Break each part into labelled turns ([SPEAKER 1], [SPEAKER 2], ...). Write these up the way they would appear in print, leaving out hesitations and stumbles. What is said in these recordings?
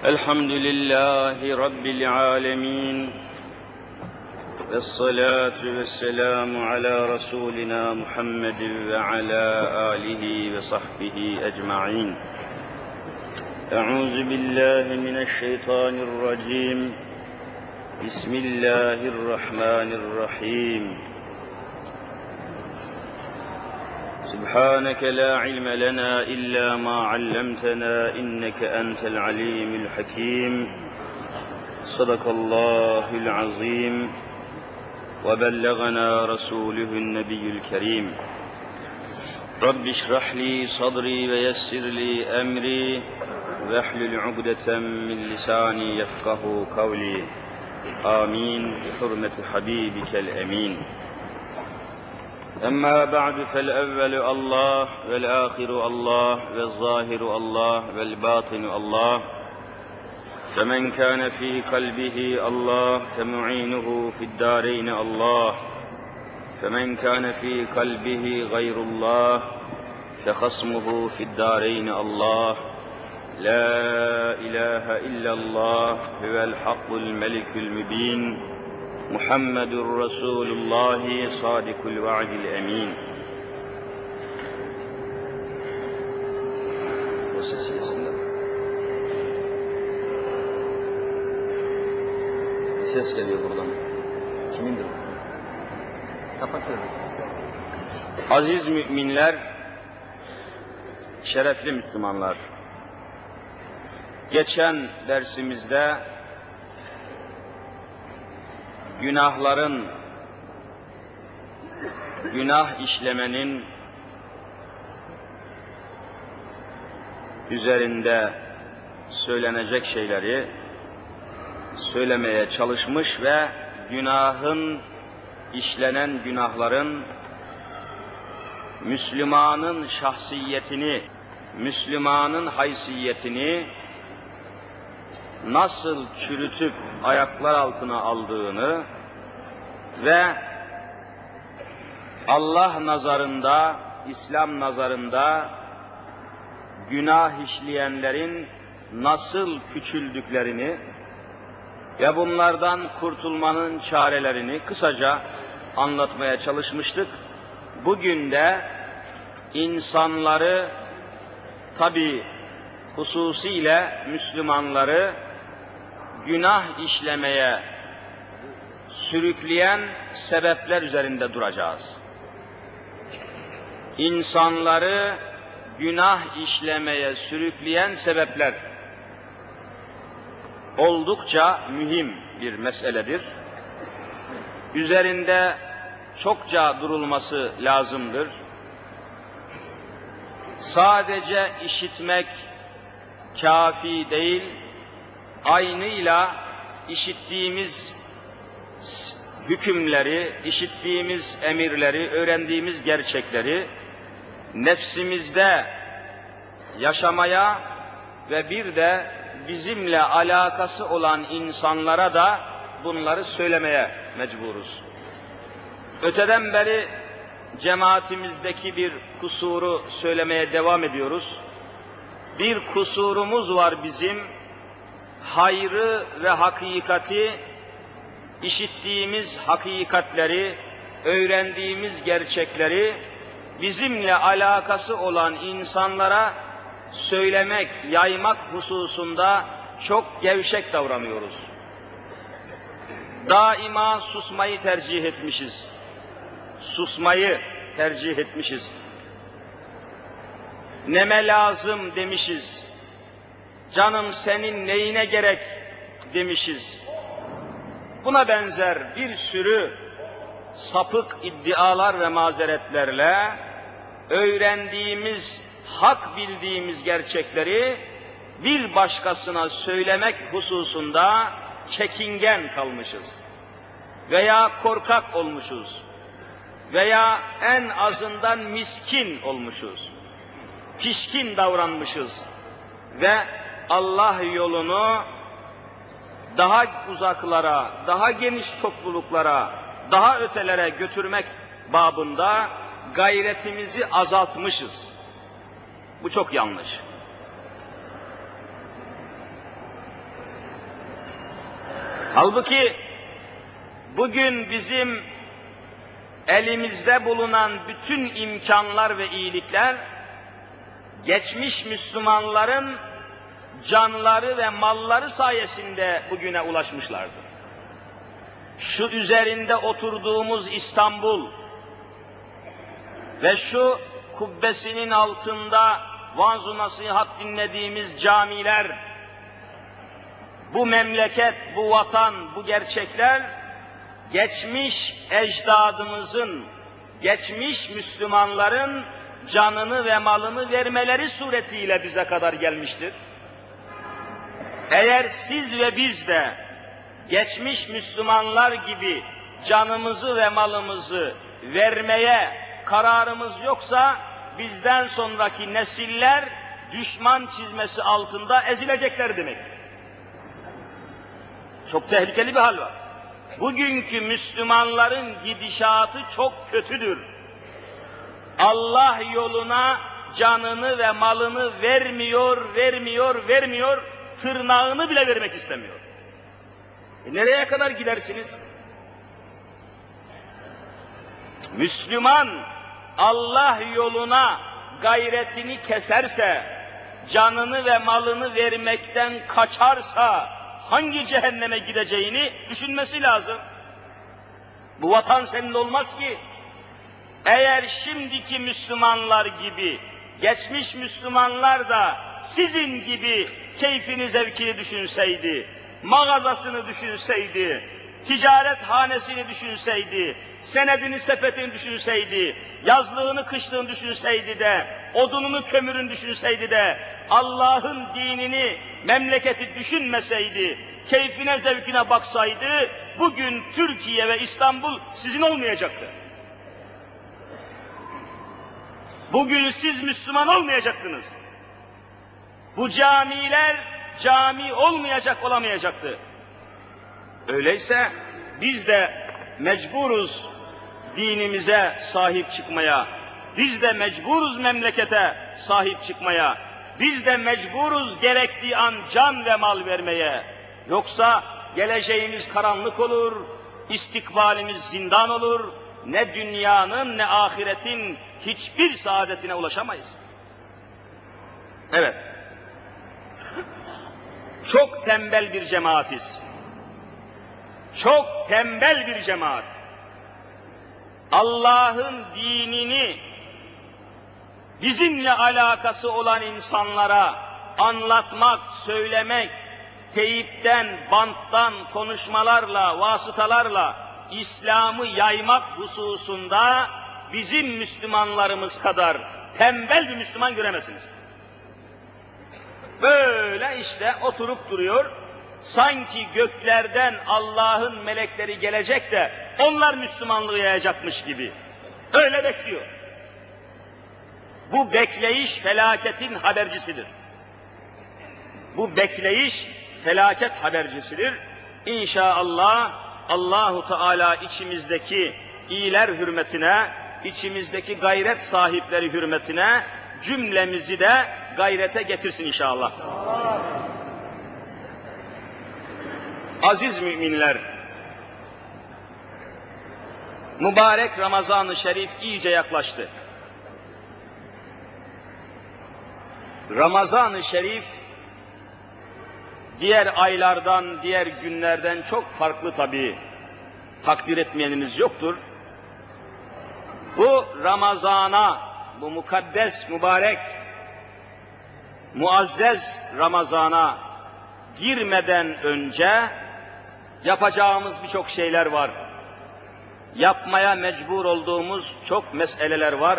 [SPEAKER 1] الحمد لله رب العالمين والصلاة والسلام على رسولنا محمد وعلى آله وصحبه أجمعين. أعوذ بالله من الشيطان الرجيم. بسم الله الرحمن الرحيم. سبحانك لا علم لنا إلا ما علمتنا إنك أنت العليم الحكيم. صدق الله العظيم وبلغنا رسوله النبي الكريم. رب اشرح لي صدري ويسر لي أمري واحلل عقدة من لساني يفقه قولي. آمين بحرمة حبيبك الأمين. أما بعد فالأول الله والآخر الله والظاهر الله والباطن الله، فمن كان في قلبه الله فمعينه في الدارين الله، فمن كان في قلبه غير الله فخصمه في الدارين الله. لا إله إلا الله هو الحق الملك المبين. محمد رسول الله صادق الوعد الأمين. Ses geliyor buradan. Kimindir? Kapatıyoruz. Aziz müminler, şerefli Müslümanlar. Geçen dersimizde günah işlemenin üzerinde söylenecek şeyleri söylemeye çalışmış ve işlenen günahların Müslümanın şahsiyetini, Müslümanın haysiyetini nasıl çürütüp ayaklar altına aldığını ve Allah nazarında, İslam nazarında günah işleyenlerin nasıl küçüldüklerini ve bunlardan kurtulmanın çarelerini kısaca anlatmaya çalışmıştık. Bugün de insanları, tabii hususiyle Müslümanları günah işlemeye sürükleyen sebepler üzerinde duracağız. İnsanları günah işlemeye sürükleyen sebepler oldukça mühim bir meseledir. Üzerinde çokça durulması lazımdır. Sadece işitmek kafi değil, aynıyla işittiğimiz hükümleri, işittiğimiz emirleri, öğrendiğimiz gerçekleri nefsimizde yaşamaya ve bir de bizimle alakası olan insanlara da bunları söylemeye mecburuz. Öteden beri cemaatimizdeki bir kusuru söylemeye devam ediyoruz. Bir kusurumuz var bizim, hayrı ve hakikati, işittiğimiz hakikatleri, öğrendiğimiz gerçekleri bizimle alakası olan insanlara söylemek, yaymak hususunda çok gevşek davranıyoruz. Daima susmayı tercih etmişiz. Susmayı tercih etmişiz. Neme lazım demişiz. Canım senin neyine gerek demişiz. Buna benzer bir sürü sapık iddialar ve mazeretlerle öğrendiğimiz, hak bildiğimiz gerçekleri bir başkasına söylemek hususunda çekingen kalmışız. Veya korkak olmuşuz. Veya en azından miskin olmuşuz. Pişkin davranmışız. Ve Allah yolunu daha uzaklara, daha geniş topluluklara, daha ötelere götürmek babında gayretimizi azaltmışız. Bu çok yanlış. Halbuki bugün bizim elimizde bulunan bütün imkanlar ve iyilikler, geçmiş Müslümanların canları ve malları sayesinde bugüne ulaşmışlardır. Şu üzerinde oturduğumuz İstanbul ve şu kubbesinin altında vaaz-ı nasihat dinlediğimiz camiler, bu memleket, bu vatan, bu gerçekler, geçmiş ecdadımızın, geçmiş Müslümanların canını ve malını vermeleri suretiyle bize kadar gelmiştir. Eğer siz ve biz de geçmiş Müslümanlar gibi canımızı ve malımızı vermeye kararımız yoksa, bizden sonraki nesiller düşman çizmesi altında ezilecekler demektir. Çok tehlikeli bir hal var. Bugünkü Müslümanların gidişatı çok kötüdür. Allah yoluna canını ve malını vermiyor, tırnağını bile vermek istemiyor. Nereye kadar gidersiniz? Müslüman Allah yoluna gayretini keserse, canını ve malını vermekten kaçarsa hangi cehenneme gideceğini düşünmesi lazım. Bu vatan senin olmaz ki. Eğer şimdiki Müslümanlar gibi geçmiş Müslümanlar da sizin gibi keyfini zevkini düşünseydi, mağazasını düşünseydi, ticaret hanesini düşünseydi, senedini sepetini düşünseydi, yazlığını kışlığını düşünseydi de, odununu kömürünü düşünseydi de, Allah'ın dinini, memleketi düşünmeseydi, keyfine zevkine baksaydı, bugün Türkiye ve İstanbul sizin olmayacaktı. Bugün siz Müslüman olmayacaktınız. Bu camiler cami olamayacaktı. Öyleyse biz de mecburuz dinimize sahip çıkmaya, biz de mecburuz memlekete sahip çıkmaya, biz de mecburuz gerektiği an can ve mal vermeye. Yoksa geleceğimiz karanlık olur, istikbalimiz zindan olur, ne dünyanın ne ahiretin hiçbir saadetine ulaşamayız. Evet, çok tembel bir cemaatiz. Çok tembel bir cemaat. Allah'ın dinini bizimle alakası olan insanlara anlatmak, söylemek, teyipten, banttan, konuşmalarla, vasıtalarla İslam'ı yaymak hususunda bizim Müslümanlarımız kadar tembel bir Müslüman göremezsiniz. Böyle işte oturup duruyor, sanki göklerden Allah'ın melekleri gelecek de onlar Müslümanlığı yayacakmış gibi. Öyle bekliyor. Bu bekleyiş felaketin habercisidir. Bu bekleyiş felaket habercisidir. İnşallah Allahu Teala içimizdeki iyiler hürmetine, içimizdeki gayret sahipleri hürmetine cümlemizi de gayrete getirsin inşallah. Aziz müminler, mübarek Ramazan-ı Şerif iyice yaklaştı. Ramazan-ı Şerif diğer aylardan, diğer günlerden çok farklı tabii. Takdir etmeyeniniz yoktur. Bu Ramazan'a, bu mukaddes, mübarek, muazzez Ramazan'a girmeden önce yapacağımız birçok şeyler var. Yapmaya mecbur olduğumuz çok meseleler var.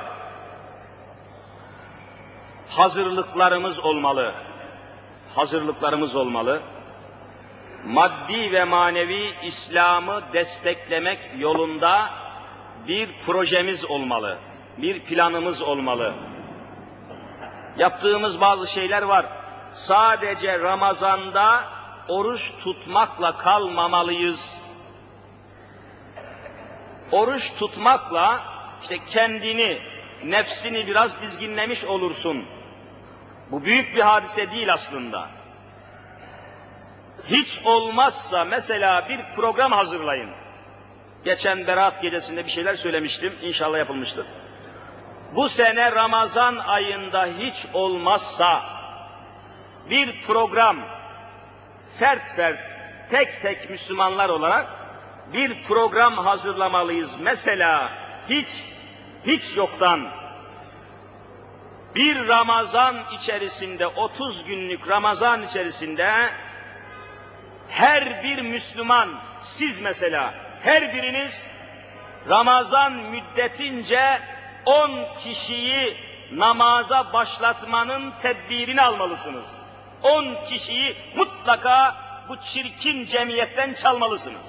[SPEAKER 1] Hazırlıklarımız olmalı. Hazırlıklarımız olmalı. Maddi ve manevi İslam'ı desteklemek yolunda bir projemiz olmalı. Bir planımız olmalı. Yaptığımız bazı şeyler var. Sadece Ramazan'da oruç tutmakla kalmamalıyız. Oruç tutmakla işte kendini, nefsini biraz dizginlemiş olursun. Bu büyük bir hadise değil aslında. Hiç olmazsa mesela bir program hazırlayın. Geçen Berat gecesinde bir şeyler söylemiştim, inşallah yapılmıştır. Bu sene Ramazan ayında hiç olmazsa bir program, fert fert, tek tek Müslümanlar olarak bir program hazırlamalıyız. Mesela hiç yoktan bir Ramazan içerisinde, 30 günlük Ramazan içerisinde her bir Müslüman, siz mesela, her biriniz Ramazan müddetince 10 kişiyi namaza başlatmanın tedbirini almalısınız. 10 kişiyi mutlaka bu çirkin cemiyetten çalmalısınız.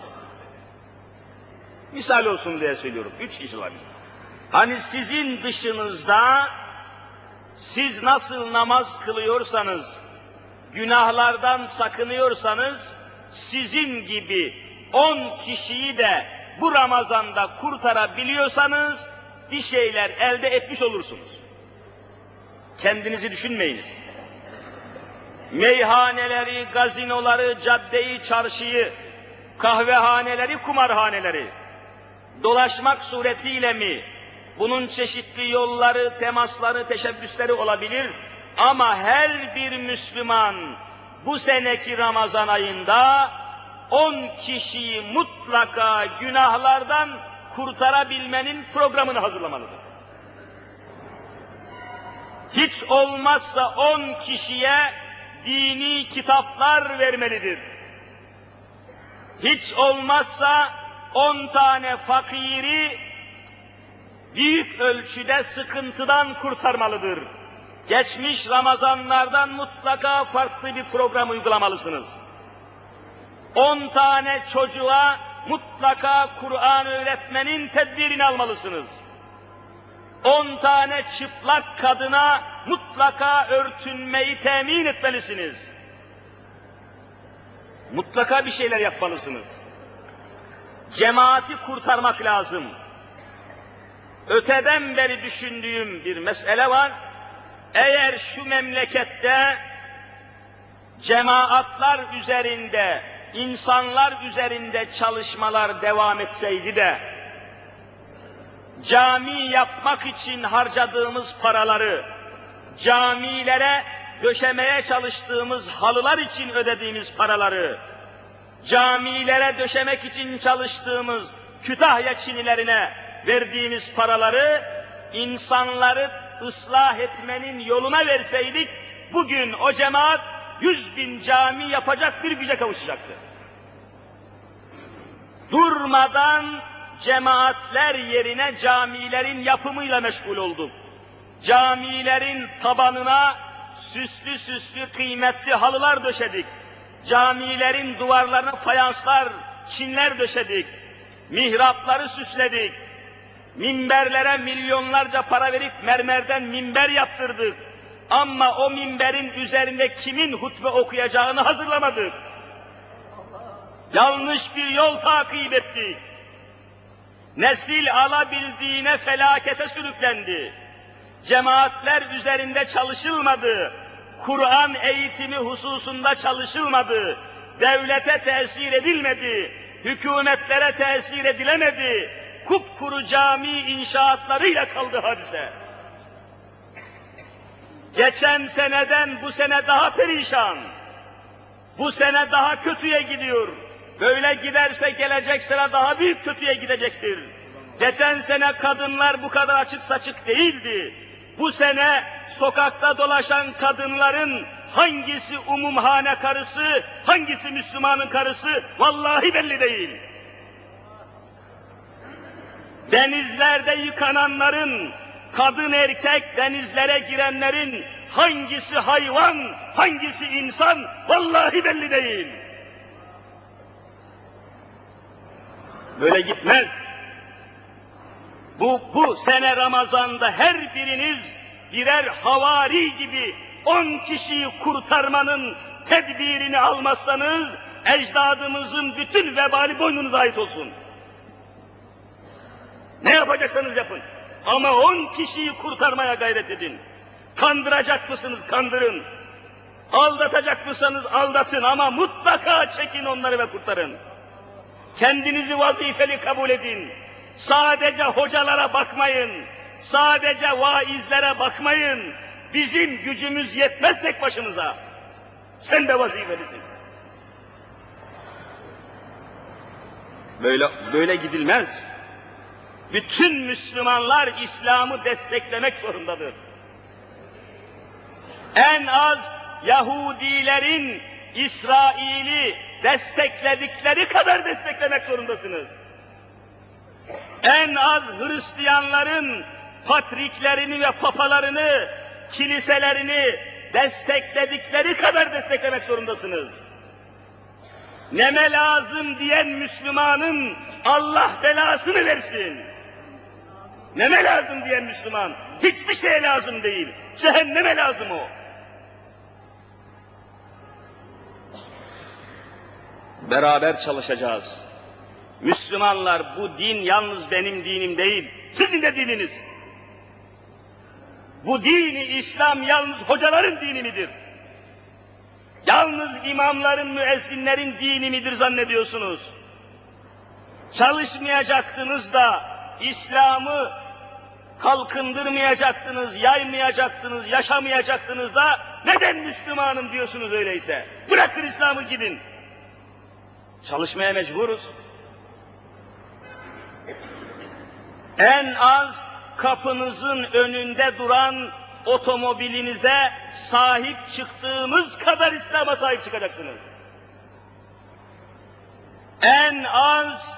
[SPEAKER 1] Misal olsun diye söylüyorum, 3 kişi var. Hani sizin dışınızda, siz nasıl namaz kılıyorsanız, günahlardan sakınıyorsanız, sizin gibi 10 kişiyi de bu Ramazan'da kurtarabiliyorsanız, bir şeyler elde etmiş olursunuz. Kendinizi düşünmeyiniz. Meyhaneleri, gazinoları, caddeyi, çarşıyı, kahvehaneleri, kumarhaneleri dolaşmak suretiyle mi? Bunun çeşitli yolları, temasları, teşebbüsleri olabilir. Ama her bir Müslüman bu seneki Ramazan ayında 10 kişiyi mutlaka günahlardan kurtarabilmenin programını hazırlamalıdır. Hiç olmazsa 10 kişiye dini kitaplar vermelidir. Hiç olmazsa 10 tane fakiri büyük ölçüde sıkıntıdan kurtarmalıdır. Geçmiş Ramazanlardan mutlaka farklı bir program uygulamalısınız. 10 tane çocuğa mutlaka Kur'an öğretmenin tedbirini almalısınız. 10 tane çıplak kadına mutlaka örtünmeyi temin etmelisiniz. Mutlaka bir şeyler yapmalısınız. Cemaati kurtarmak lazım. Öteden beri düşündüğüm bir mesele var. Eğer şu memlekette cemaatler üzerinde, insanlar üzerinde çalışmalar devam etseydi de, cami yapmak için harcadığımız paraları, camilere döşemeye çalıştığımız halılar için ödediğimiz paraları, camilere döşemek için çalıştığımız Kütahya Çinilerine verdiğimiz paraları, insanları ıslah etmenin yoluna verseydik, bugün o cemaat 100.000 cami yapacak bir güce kavuşacaktı. Durmadan cemaatler yerine camilerin yapımıyla meşgul olduk. Camilerin tabanına süslü süslü kıymetli halılar döşedik. Camilerin duvarlarına fayanslar, çinler döşedik. Mihrapları süsledik. Minberlere milyonlarca para verip mermerden minber yaptırdık. Ama o minberin üzerinde kimin hutbe okuyacağını hazırlamadık. Yanlış bir yol takip ettik. Nesil alabildiğine felakete sürüklendi. Cemaatler üzerinde çalışılmadı. Kur'an eğitimi hususunda çalışılmadı. Devlete tesir edilmedi. Hükümetlere tesir edilemedi. Kupkuru cami inşaatlarıyla kaldı hadise. Geçen seneden bu sene daha perişan. Bu sene daha kötüye gidiyor. Böyle giderse gelecek sene daha büyük kötüye gidecektir. Geçen sene kadınlar bu kadar açık saçık değildi. Bu sene sokakta dolaşan kadınların hangisi umumhane karısı, hangisi Müslümanın karısı vallahi belli değil. Denizlerde yıkananların, kadın erkek denizlere girenlerin hangisi hayvan, hangisi insan vallahi belli değil. Böyle gitmez. Bu sene Ramazan'da her biriniz birer havari gibi 10 kişiyi kurtarmanın tedbirini almazsanız ecdadımızın bütün vebali boynunuza ait olsun. Ne yapacaksanız yapın. Ama 10 kişiyi kurtarmaya gayret edin. Kandıracak mısınız? Kandırın. Aldatacak mısınız aldatın ama mutlaka çekin onları ve kurtarın. Kendinizi vazifeli kabul edin. Sadece hocalara bakmayın. Sadece vaizlere bakmayın. Bizim gücümüz yetmez tek başımıza. Sen de vazifelisin. Böyle gidilmez. Bütün Müslümanlar İslam'ı desteklemek zorundadır. En az Yahudilerin İsrail'i destekledikleri kadar desteklemek zorundasınız. En az Hristiyanların patriklerini ve papalarını, kiliselerini destekledikleri kadar desteklemek zorundasınız. Neme lazım diyen Müslümanın Allah belasını versin. Neme lazım diyen Müslüman, hiçbir şeye lazım değil, cehenneme lazım o. Beraber çalışacağız. Müslümanlar, bu din yalnız benim dinim değil, sizin de dininiz. Bu dini İslam yalnız hocaların dini midir? Yalnız imamların, müezzinlerin dini midir zannediyorsunuz? Çalışmayacaktınız da İslam'ı kalkındırmayacaktınız, yaymayacaktınız, yaşamayacaktınız da neden Müslümanım diyorsunuz öyleyse? Bırakın İslam'ı gidin. Çalışmaya mecburuz. En az kapınızın önünde duran otomobilinize sahip çıktığımız kadar İslam'a sahip çıkacaksınız. En az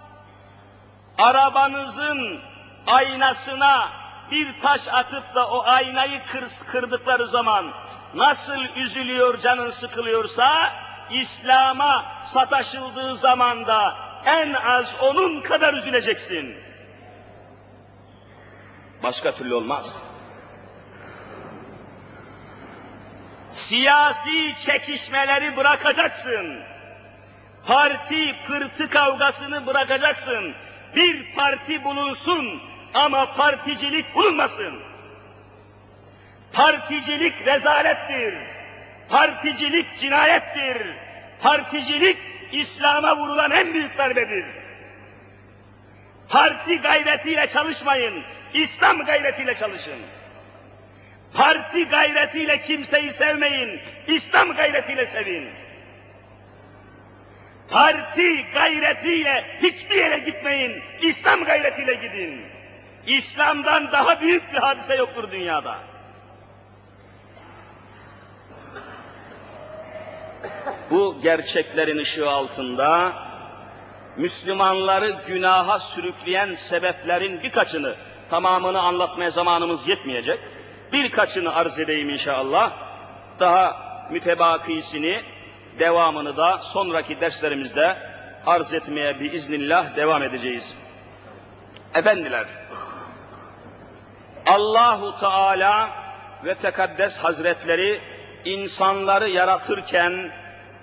[SPEAKER 1] arabanızın aynasına bir taş atıp da o aynayı kırdıkları zaman nasıl üzülüyor, canın sıkılıyorsa, İslam'a sataşıldığı zaman da en az onun kadar üzüleceksin. Başka türlü olmaz. Siyasi çekişmeleri bırakacaksın. Parti pırtı kavgasını bırakacaksın. Bir parti bulunsun ama particilik bulunmasın. Particilik rezalettir. Particilik cinayettir. Particilik İslam'a vurulan en büyük darbedir. Parti gayretiyle çalışmayın, İslam gayretiyle çalışın. Parti gayretiyle kimseyi sevmeyin, İslam gayretiyle sevin. Parti gayretiyle hiçbir yere gitmeyin, İslam gayretiyle gidin. İslam'dan daha büyük bir hadise yoktur dünyada. Bu gerçeklerin ışığı altında Müslümanları günaha sürükleyen sebeplerin birkaçını, tamamını anlatmaya zamanımız yetmeyecek, birkaçını arz edeyim inşallah. Daha mütebakisini, devamını da sonraki derslerimizde arz etmeye biiznillah devam edeceğiz. Efendiler, Allahu Teala ve Tekaddes Hazretleri insanları yaratırken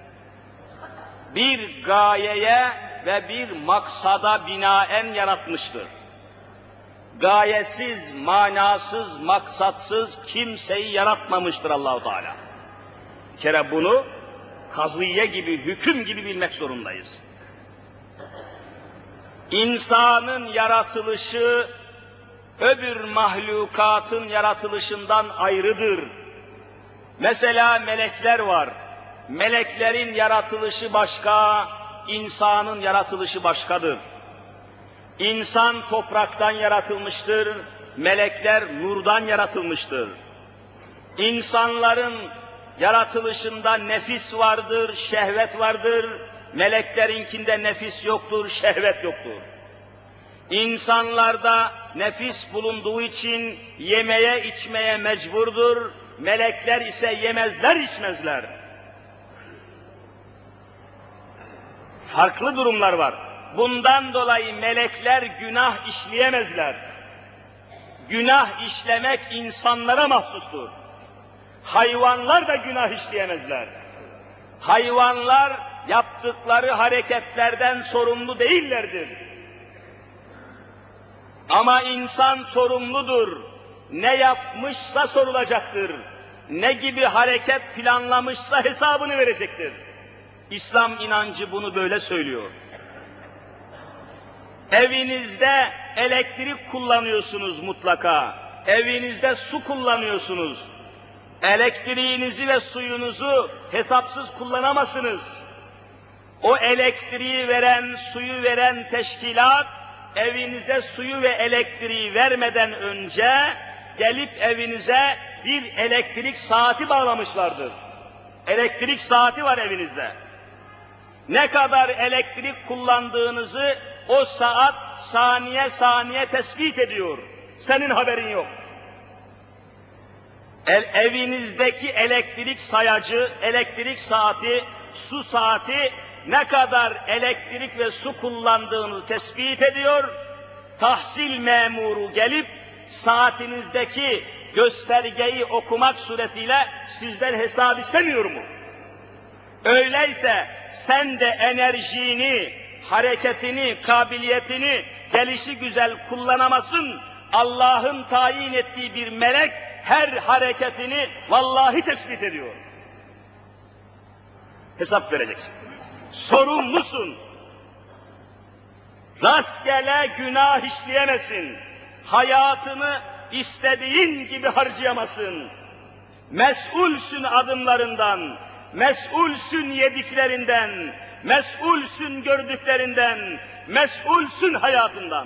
[SPEAKER 1] bir gayeye ve bir maksada binaen yaratmıştır. Gayesiz, manasız, maksatsız kimseyi yaratmamıştır Allah-u Teala. Bir kere bunu kazıye gibi, hüküm gibi bilmek zorundayız. İnsanın yaratılışı öbür mahlukatın yaratılışından ayrıdır. Mesela melekler var. Meleklerin yaratılışı başka, insanın yaratılışı başkadır. İnsan topraktan yaratılmıştır, melekler nurdan yaratılmıştır. İnsanların yaratılışında nefis vardır, şehvet vardır, meleklerinkinde nefis yoktur, şehvet yoktur. İnsanlarda nefis bulunduğu için yemeye içmeye mecburdur, melekler ise yemezler içmezler. Farklı durumlar var. Bundan dolayı melekler günah işleyemezler. Günah işlemek insanlara mahsustur. Hayvanlar da günah işleyemezler. Hayvanlar yaptıkları hareketlerden sorumlu değillerdir. Ama insan sorumludur. Ne yapmışsa sorulacaktır. ne gibi hareket planlamışsa hesabını verecektir. İslam inancı bunu böyle söylüyor. Evinizde elektrik kullanıyorsunuz mutlaka. Evinizde su kullanıyorsunuz. Elektriğinizi ve suyunuzu hesapsız kullanamazsınız. O elektriği veren, suyu veren teşkilat, evinize suyu ve elektriği vermeden önce gelip evinize bir elektrik saati bağlamışlardır. Elektrik saati var evinizde. Ne kadar elektrik kullandığınızı o saat saniye saniye tespit ediyor. Senin haberin yok. Evinizdeki elektrik sayacı, elektrik saati, su saati ne kadar elektrik ve su kullandığınızı tespit ediyor. Tahsil memuru gelip saatinizdeki göstergeyi okumak suretiyle sizden hesap istemiyor mu? Öyleyse sen de enerjini, hareketini, kabiliyetini gelişi güzel kullanamazsın. Allah'ın tayin ettiği bir melek her hareketini vallahi tespit ediyor. Hesap vereceksin. Sorumlusun. Rastgele günah işleyemezsin. Hayatını istediğin gibi harcayamazsın. Mesulsün adımlarından, mesulsün yediklerinden, mesulsün gördüklerinden, mesulsün hayatından.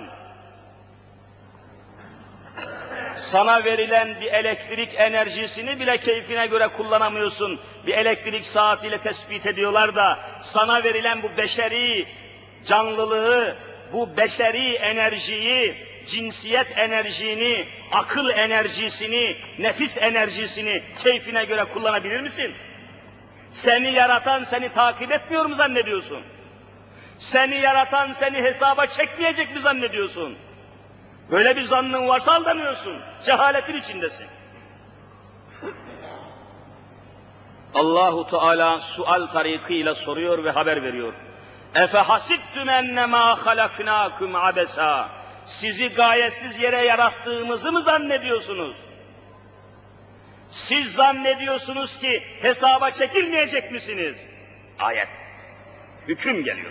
[SPEAKER 1] Sana verilen bir elektrik enerjisini bile keyfine göre kullanamıyorsun. Bir elektrik saatiyle tespit ediyorlar da sana verilen bu beşeri canlılığı, bu beşeri enerjiyi, cinsiyet enerjini, akıl enerjisini, nefis enerjisini keyfine göre kullanabilir misin? Seni yaratan seni takip etmiyor mu zannediyorsun? Seni yaratan seni hesaba çekmeyecek mi zannediyorsun? Böyle bir zannın varsa aldanıyorsun, cehaletin içindesin. Allahu Teala sual tarikiyle soruyor ve haber veriyor. Efe hasibtum ennemâ halaknâkum abesa. Sizi gayesiz yere yarattığımızı mı zannediyorsunuz? Siz zannediyorsunuz ki hesaba çekilmeyecek misiniz? Ayet, hüküm geliyor.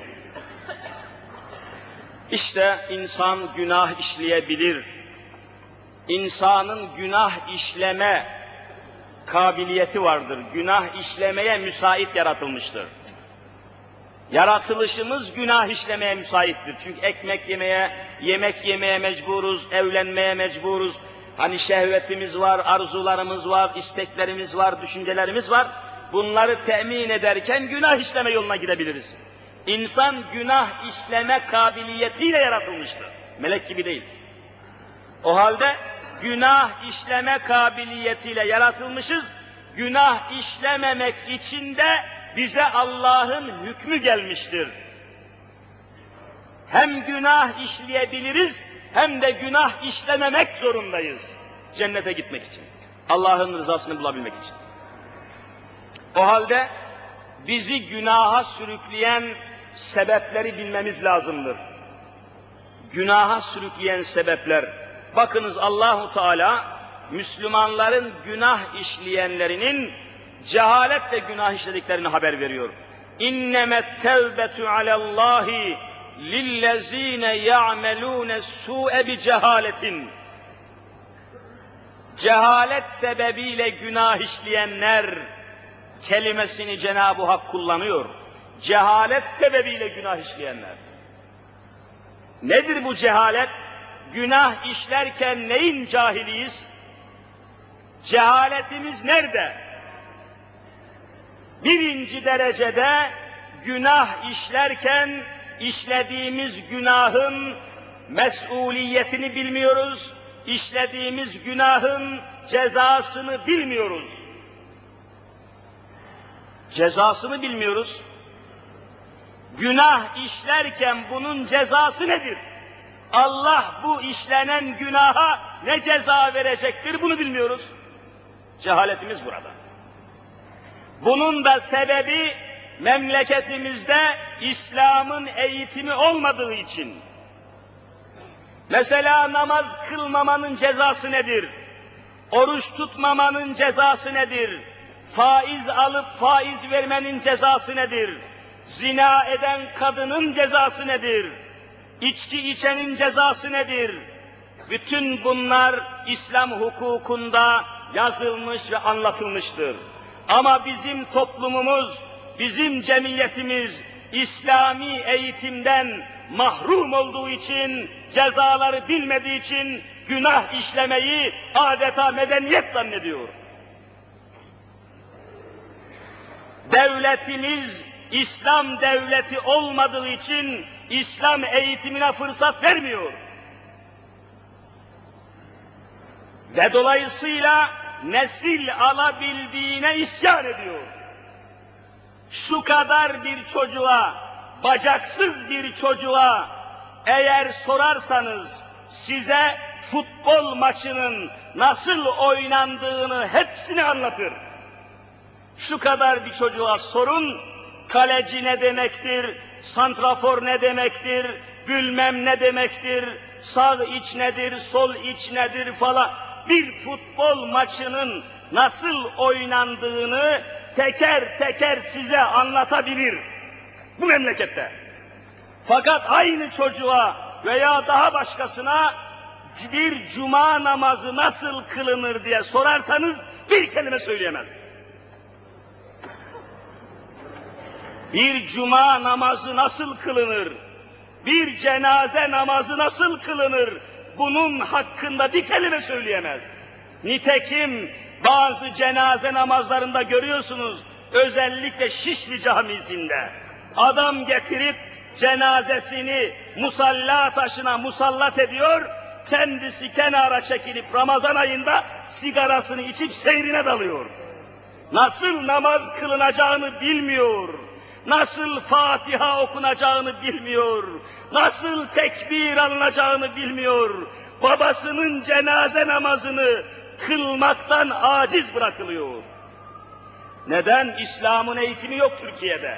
[SPEAKER 1] İşte insan günah işleyebilir. İnsanın günah işleme kabiliyeti vardır. Günah işlemeye müsait yaratılmıştır. Yaratılışımız günah işlemeye müsaittir. Çünkü ekmek yemeye, yemek yemeye mecburuz, evlenmeye mecburuz. Hani şehvetimiz var, arzularımız var, isteklerimiz var, düşüncelerimiz var. Bunları temin ederken günah işleme yoluna gidebiliriz. İnsan günah işleme kabiliyetiyle yaratılmıştır. Melek gibi değil. O halde günah işleme kabiliyetiyle yaratılmışız. Günah işlememek için de bize Allah'ın hükmü gelmiştir. Hem günah işleyebiliriz, hem de günah işlememek zorundayız. Cennete gitmek için. Allah'ın rızasını bulabilmek için. O halde bizi günaha sürükleyen sebepleri bilmemiz lazımdır. Günaha sürükleyen sebepler. Bakınız Allahu Teala Müslümanların günah işleyenlerinin cehaletle günah işlediklerini haber veriyor. İnnemet tevbetu alallahi lillezine ya'melune su'e bi cehaletin. Cehalet sebebiyle günah işleyenler kelimesini Cenab-ı Hak kullanıyor. Cehalet sebebiyle günah işleyenler. Nedir bu cehalet? Günah işlerken neyin cahiliyiz? Cehaletimiz nerede? Birinci derecede günah işlerken işlediğimiz günahın mesuliyetini bilmiyoruz, işlediğimiz günahın cezasını bilmiyoruz. Cezasını bilmiyoruz. Günah işlerken bunun cezası nedir? Allah bu işlenen günaha ne ceza verecektir bunu bilmiyoruz. Cehaletimiz burada. Bunun da sebebi memleketimizde İslam'ın eğitimi olmadığı için. Mesela namaz kılmamanın cezası nedir? Oruç tutmamanın cezası nedir? Faiz alıp faiz vermenin cezası nedir? Zina eden kadının cezası nedir? İçki içenin cezası nedir? Bütün bunlar İslam hukukunda yazılmış ve anlatılmıştır. Ama bizim toplumumuz, bizim cemiyetimiz İslami eğitimden mahrum olduğu için, cezaları bilmediği için günah işlemeyi adeta medeniyet zannediyor. Devletimiz İslam devleti olmadığı için İslam eğitimine fırsat vermiyor. Ve dolayısıyla nesil alabildiğine isyan ediyor. Şu kadar bir çocuğa, bacaksız bir çocuğa eğer sorarsanız size futbol maçının nasıl oynandığını hepsini anlatır. Şu kadar bir çocuğa sorun, kaleci ne demektir, santrafor ne demektir, bilmem ne demektir, sağ iç nedir, sol iç nedir falan. Bir futbol maçının nasıl oynandığını teker teker size anlatabilir bu memlekette. Fakat aynı çocuğa veya daha başkasına bir cuma namazı nasıl kılınır diye sorarsanız bir kelime söyleyemez. Bir cuma namazı nasıl kılınır? Bir cenaze namazı nasıl kılınır? Bunun hakkında bir kelime söyleyemez. Nitekim bazı cenaze namazlarında görüyorsunuz, özellikle Şişli Camisi'nde adam getirip cenazesini musalla taşına musallat ediyor, kendisi kenara çekilip Ramazan ayında sigarasını içip seyrine dalıyor. Nasıl namaz kılınacağını bilmiyor, nasıl Fatiha okunacağını bilmiyor, nasıl tekbir alınacağını bilmiyor, babasının cenaze namazını kılmaktan aciz bırakılıyor. Neden? İslam'ın eğitimi yok Türkiye'de.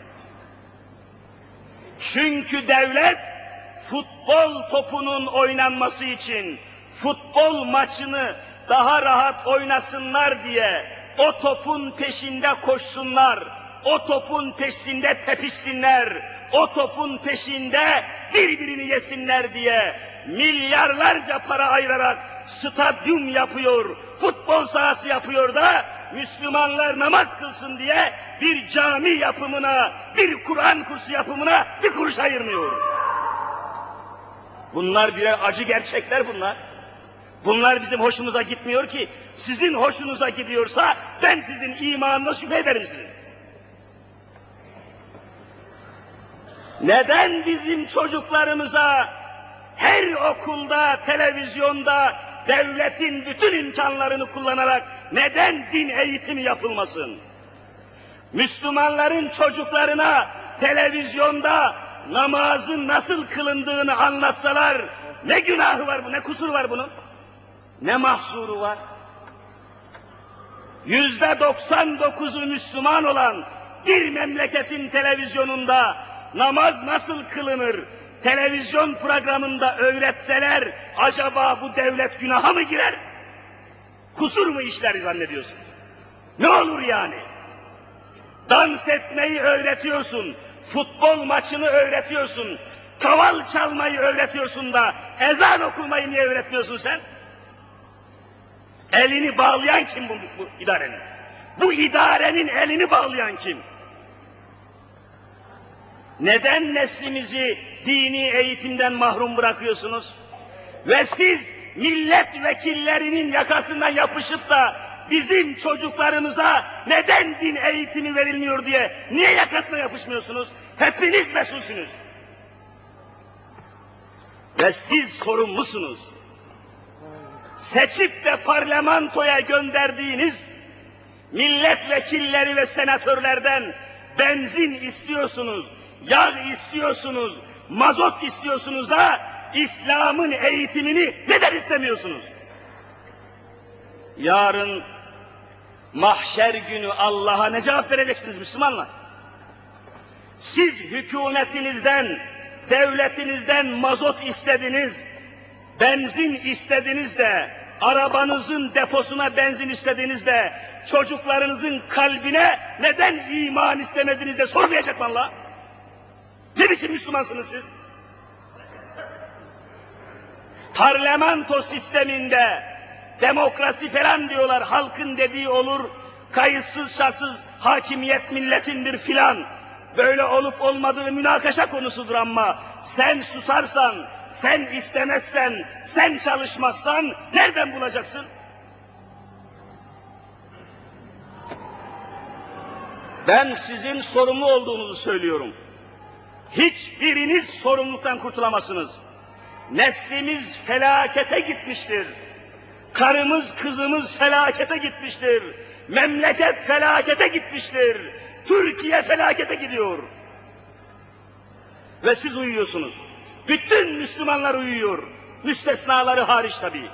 [SPEAKER 1] Çünkü devlet futbol topunun oynanması için, futbol maçını daha rahat oynasınlar diye o topun peşinde koşsunlar, o topun peşinde tepişsinler, o topun peşinde birbirini yesinler diye milyarlarca para ayırarak stadyum yapıyor, futbol sahası yapıyor da Müslümanlar namaz kılsın diye bir cami yapımına, bir Kur'an kursu yapımına bir kuruş ayırmıyor. Bunlar birer acı gerçekler bunlar. Bunlar bizim hoşumuza gitmiyor ki, sizin hoşunuza gidiyorsa ben sizin imanına şüphe ederim sizin. Neden bizim çocuklarımıza her okulda, televizyonda, devletin bütün imkanlarını kullanarak neden din eğitimi yapılmasın? Müslümanların çocuklarına televizyonda namazın nasıl kılındığını anlatsalar ne günahı var bu, ne kusuru var bunun? Ne mahsuru var? %99'u Müslüman olan bir memleketin televizyonunda namaz nasıl kılınır, televizyon programında öğretseler acaba bu devlet günaha mı girer? Kusur mu işler zannediyorsunuz? Ne olur yani? Dans etmeyi öğretiyorsun, futbol maçını öğretiyorsun, kaval çalmayı öğretiyorsun da ezan okumayı niye öğretmiyorsun sen? Elini bağlayan kim bu idarenin? Bu idarenin elini bağlayan kim? Neden neslimizi dini eğitimden mahrum bırakıyorsunuz? Ve siz milletvekillerinin yakasından yapışıp da bizim çocuklarımıza neden din eğitimi verilmiyor diye niye yakasına yapışmıyorsunuz? Hepiniz mesulsünüz. Ve siz sorumlusunuz. Seçip de parlamentoya gönderdiğiniz milletvekilleri ve senatörlerden benzin istiyorsunuz, yağ istiyorsunuz, mazot istiyorsunuz da İslam'ın eğitimini neden istemiyorsunuz? Yarın mahşer günü Allah'a ne cevap vereceksiniz Müslümanlar? Siz hükümetinizden, devletinizden mazot istediniz, benzin istediniz de
[SPEAKER 2] arabanızın deposuna benzin istediğinizde, çocuklarınızın kalbine neden iman istemediniz de sormayacak mı Allah? Ne biçim Müslümansınız siz? Parlamento sisteminde demokrasi falan diyorlar, halkın dediği olur, kayıtsız şartsız hakimiyet milletindir filan. Böyle olup olmadığı münakaşa konusudur ama sen susarsan, sen istemezsen, sen çalışmazsan nereden bulacaksın? Ben sizin sorumlu olduğunuzu söylüyorum. Hiçbiriniz sorumluluktan kurtulamazsınız. Neslimiz felakete gitmiştir. Karımız, kızımız felakete gitmiştir. Memleket felakete gitmiştir. Türkiye felakete gidiyor. Ve siz uyuyorsunuz. Bütün Müslümanlar uyuyor. Müstesnaları hariç tabii.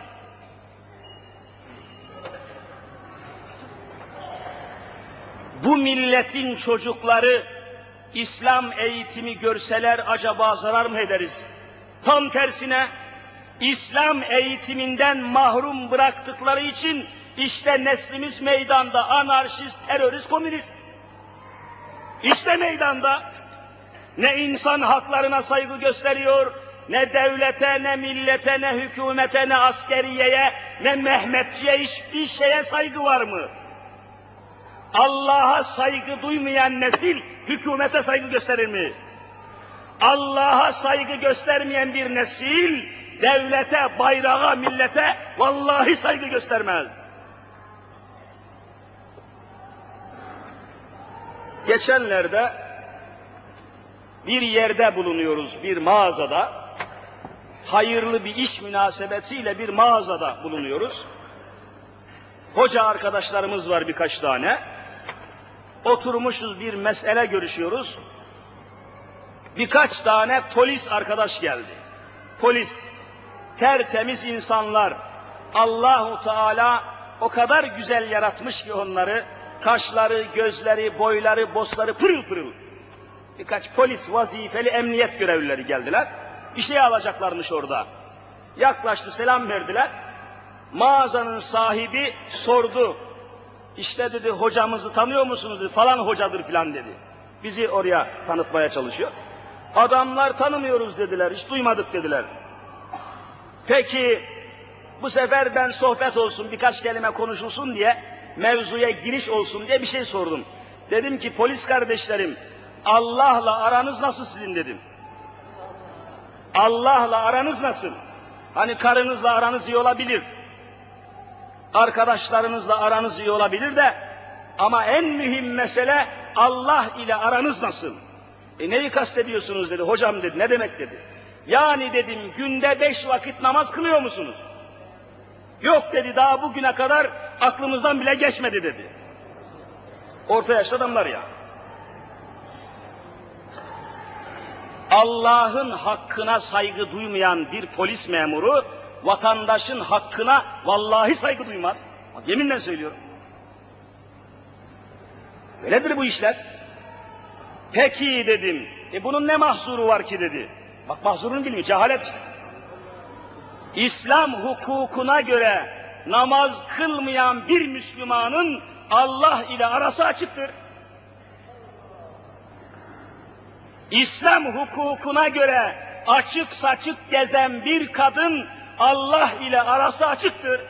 [SPEAKER 2] Bu milletin çocukları İslam eğitimi görseler acaba zarar mı ederiz? Tam tersine İslam eğitiminden mahrum bıraktıkları için işte neslimiz meydanda, anarşist, terörist, komünist. İşte meydanda ne insan haklarına saygı gösteriyor, ne devlete, ne millete, ne hükümete, ne askeriyeye, ne Mehmetçiye, hiçbir şeye saygı var mı? Allah'a saygı duymayan nesil hükümete saygı gösterir mi? Allah'a saygı göstermeyen bir nesil devlete, bayrağa, millete vallahi saygı göstermez. Geçenlerde bir yerde bulunuyoruz, bir mağazada. Hayırlı bir iş münasebetiyle bir mağazada bulunuyoruz. Hoca arkadaşlarımız var birkaç tane. Oturmuşuz, bir mesele görüşüyoruz. Birkaç tane polis arkadaş geldi. Polis, tertemiz insanlar. Allahu Teala o kadar güzel yaratmış ki onları. Kaşları, gözleri, boyları, bosları pırıl pırıl. Birkaç polis vazifeli emniyet görevlileri geldiler. Bir şey alacaklarmış orada. Yaklaştı, selam verdiler. Mağazanın sahibi sordu. İşte dedi, hocamızı tanıyor musunuz dedi, falan hocadır filan dedi. Bizi oraya tanıtmaya çalışıyor. Adamlar tanımıyoruz dediler, hiç duymadık dediler. Peki bu sefer ben sohbet olsun, birkaç kelime konuşulsun diye, mevzuya giriş olsun diye bir şey sordum. Dedim ki polis kardeşlerim, Allah'la aranız nasıl sizin dedim. Allah'la aranız nasıl? Hani karınızla aranız iyi olabilir. Arkadaşlarınızla aranız iyi olabilir de ama en mühim mesele Allah ile aranız nasıl? Neyi kastediyorsunuz dedi. Hocam dedi, ne demek dedi. Yani dedim, günde 5 vakit namaz kılıyor musunuz? Yok dedi, daha bugüne kadar aklımızdan bile geçmedi dedi. Orta yaşlı adamlar ya. Allah'ın hakkına saygı duymayan bir polis memuru, vatandaşın hakkına vallahi saygı duymaz. Yeminle söylüyorum. Öyledir bu işler. Peki dedim, bunun ne mahsuru var ki dedi. Bak mahzurunu bilmiyor, cehalet. İslam hukukuna göre namaz kılmayan bir Müslümanın Allah ile arası açıktır. İslam hukukuna göre açık saçık gezen bir kadın Allah ile arası açıktır.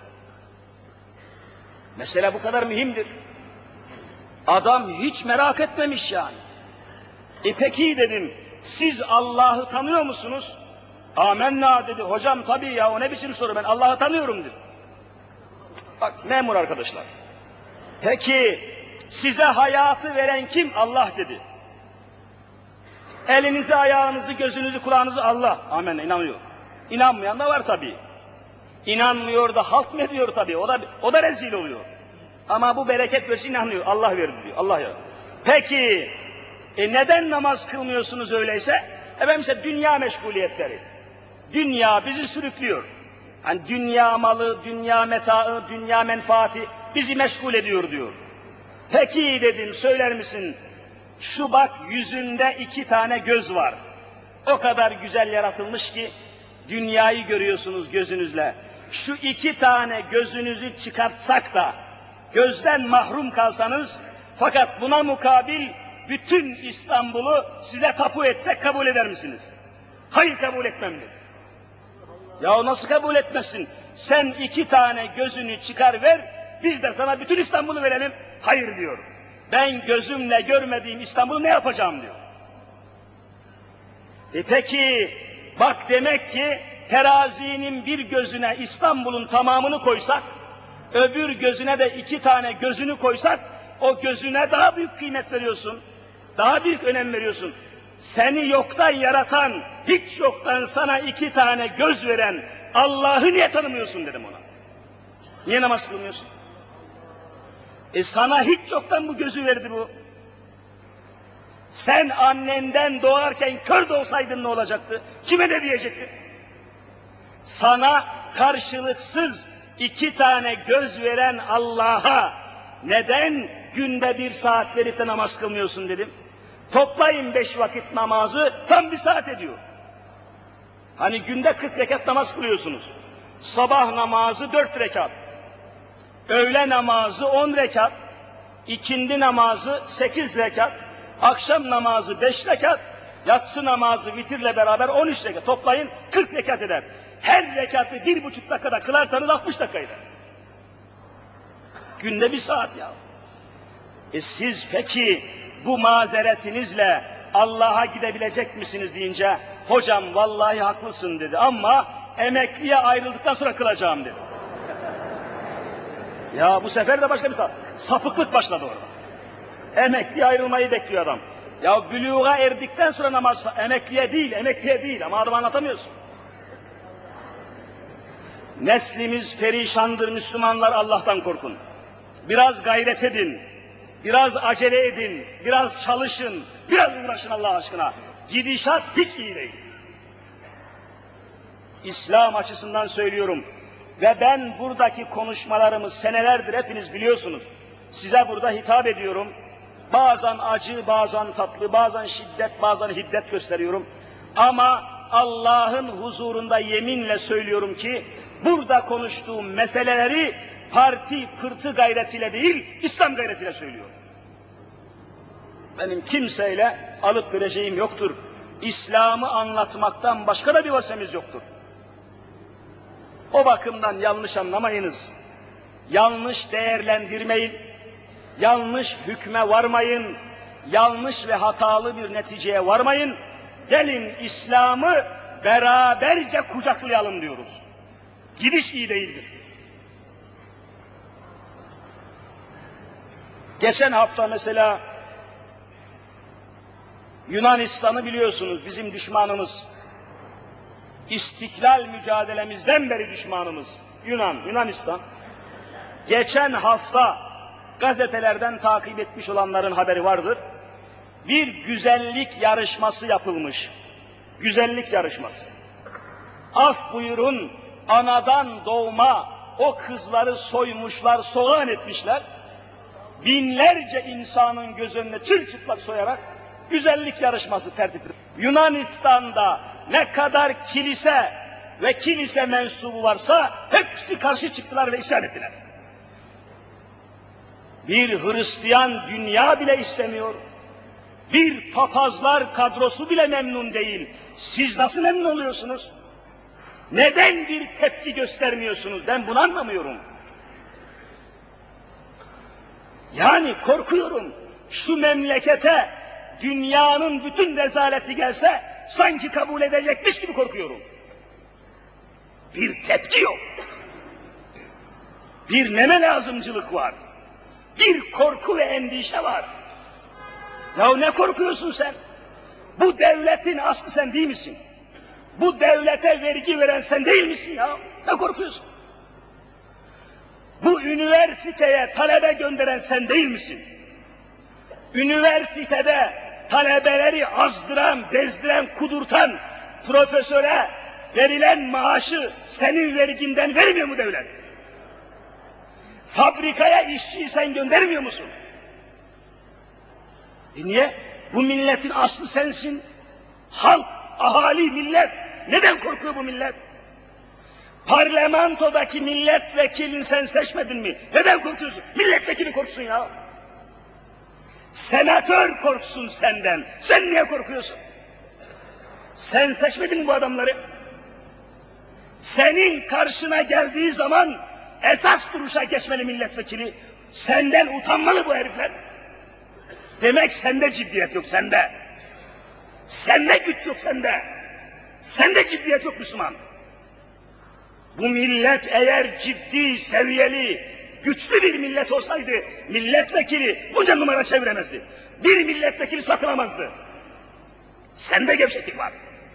[SPEAKER 2] Mesele bu kadar mühimdir. Adam hiç merak etmemiş yani. Peki dedim, siz Allah'ı tanıyor musunuz? Amenna dedi. Hocam tabii ya, o ne biçim soru, ben Allah'ı tanıyorum dedi. Bak memur arkadaşlar. Peki size hayatı veren kim? Allah dedi. Elinizi, ayağınızı, gözünüzü, kulağınızı Allah. Amenna, inanıyor. İnanmayan da var tabii. İnanmıyor da halt mı ediyor tabii. O da rezil oluyor. Ama bu bereket versin, inanıyor. Allah verdi diyor. Allah ya. Peki neden namaz kılmıyorsunuz öyleyse? Efendim işte dünya meşguliyetleri. Dünya bizi sürüklüyor. Hani dünya malı, dünya metaı, dünya menfaati bizi meşgul ediyor diyor. Peki dedim, söyler misin? Şu bak, yüzünde 2 tane göz var. O kadar güzel yaratılmış ki dünyayı görüyorsunuz gözünüzle. şu 2 tane gözünüzü çıkartsak da gözden mahrum kalsanız, fakat buna mukabil bütün İstanbul'u size tapu etsek kabul eder misiniz? Hayır, kabul etmem dedi. Ya nasıl kabul etmezsin? Sen 2 tane gözünü çıkar ver, biz de sana bütün İstanbul'u verelim. Hayır diyor. Ben gözümle görmediğim İstanbul'u ne yapacağım diyor. Peki bak, demek ki terazinin bir gözüne İstanbul'un tamamını koysak, öbür gözüne de 2 tane gözünü koysak, o gözüne daha büyük kıymet veriyorsun, daha büyük önem veriyorsun. Seni yoktan yaratan, hiç yoktan sana 2 tane göz veren Allah'ı niye tanımıyorsun dedim ona. Niye namaz kılmıyorsun? Sana hiç yoktan bu gözü verdi bu. Sen annenden doğarken kör de olsaydın ne olacaktı? Kime ne diyecektin? Sana karşılıksız 2 tane göz veren Allah'a neden günde 1 saat verip de namaz kılmıyorsun dedim. Toplayın 5 vakit namazı, tam 1 saat ediyor. Hani günde 40 rekat namaz kılıyorsunuz. Sabah namazı 4 rekat. Öğle namazı 10 rekat. İkindi namazı 8 rekat. Akşam namazı 5 rekat. Yatsı namazı vitirle beraber 13 rekat. Toplayın 40 rekat eder. Her rekatı 1,5 dakikada kılarsanız 60 dakika eder. Günde 1 saat ya. Siz peki bu mazeretinizle Allah'a gidebilecek misiniz deyince, hocam vallahi haklısın dedi ama emekliye ayrıldıktan sonra kılacağım dedi. Ya bu sefer de başka bir sapıklık başladı orada. Emekliye ayrılmayı bekliyor adam. Ya büluğa erdikten sonra namaz, emekliye değil ama adamı anlatamıyorsun. Neslimiz perişandır Müslümanlar, Allah'tan korkun. Biraz gayret edin, biraz acele edin, biraz çalışın, biraz uğraşın Allah aşkına. Gidişat hiç iyi değil. İslam açısından söylüyorum ve ben buradaki konuşmalarımı senelerdir hepiniz biliyorsunuz. Size burada hitap ediyorum. Bazen acı, bazen tatlı, bazen şiddet, bazen hiddet gösteriyorum. Ama Allah'ın huzurunda yeminle söylüyorum ki burada konuştuğum meseleleri parti pırtı gayretiyle değil, İslam gayretiyle söylüyorum. Benim kimseyle alıp vereceğim yoktur. İslam'ı anlatmaktan başka da bir vazifemiz yoktur. O bakımdan yanlış anlamayınız. Yanlış değerlendirmeyin. Yanlış hükme varmayın. Yanlış ve hatalı bir neticeye varmayın. Gelin İslam'ı beraberce kucaklayalım diyoruz. Gidiş iyi değildir. Geçen hafta mesela Yunanistan'ı biliyorsunuz, bizim düşmanımız. İstiklal mücadelemizden beri düşmanımız. Yunanistan. Geçen hafta gazetelerden takip etmiş olanların haberi vardır. Bir güzellik yarışması yapılmış. Güzellik yarışması. Af buyurun, anadan doğma o kızları soymuşlar, soğan etmişler. Binlerce insanın göz önüne çırçıplak soyarak güzellik yarışması tertip edildi. Yunanistan'da ne kadar kilise ve kilise mensubu varsa hepsi karşı çıktılar ve isyan ettiler. Bir Hristiyan dünya bile istemiyor. Bir papazlar kadrosu bile memnun değil. Siz nasıl memnun oluyorsunuz? Neden bir tepki göstermiyorsunuz? Ben bunu anlamıyorum. Yani korkuyorum. Şu memlekete dünyanın bütün rezaleti gelse sanki kabul edecekmiş gibi korkuyorum. Bir tepki yok. Bir neme lazımcılık var. Bir korku ve endişe var. Ya ne korkuyorsun sen? Bu devletin aslı sen değil misin? Bu devlete vergi veren sen değil misin ya? Ne korkuyorsun? Bu üniversiteye talebe gönderen sen değil misin? Üniversitede talebeleri azdıran, bezdiren, kudurtan profesöre verilen maaşı senin verginden vermiyor mu devlet? Fabrikaya işçiyi sen göndermiyor musun? Niye? Bu milletin aslı sensin. Halk, ahali, millet. Neden korkuyor bu millet? Parlamentodaki milletvekilini sen seçmedin mi? Neden korkuyorsun? Milletvekili korksun ya. Senatör korksun senden. Sen niye korkuyorsun? Sen seçmedin mi bu adamları? Senin karşına geldiği zaman esas duruşa geçmeli milletvekili. Senden utanmalı bu herifler. Demek sende ciddiyet yok, sende. Sende güç yok, sende. Sende ciddiyet yok Müslüman. Bu millet eğer ciddi, seviyeli, güçlü bir millet olsaydı milletvekili bunca numara çeviremezdi. Bir milletvekili satılamazdı. Sende gevşeklik var.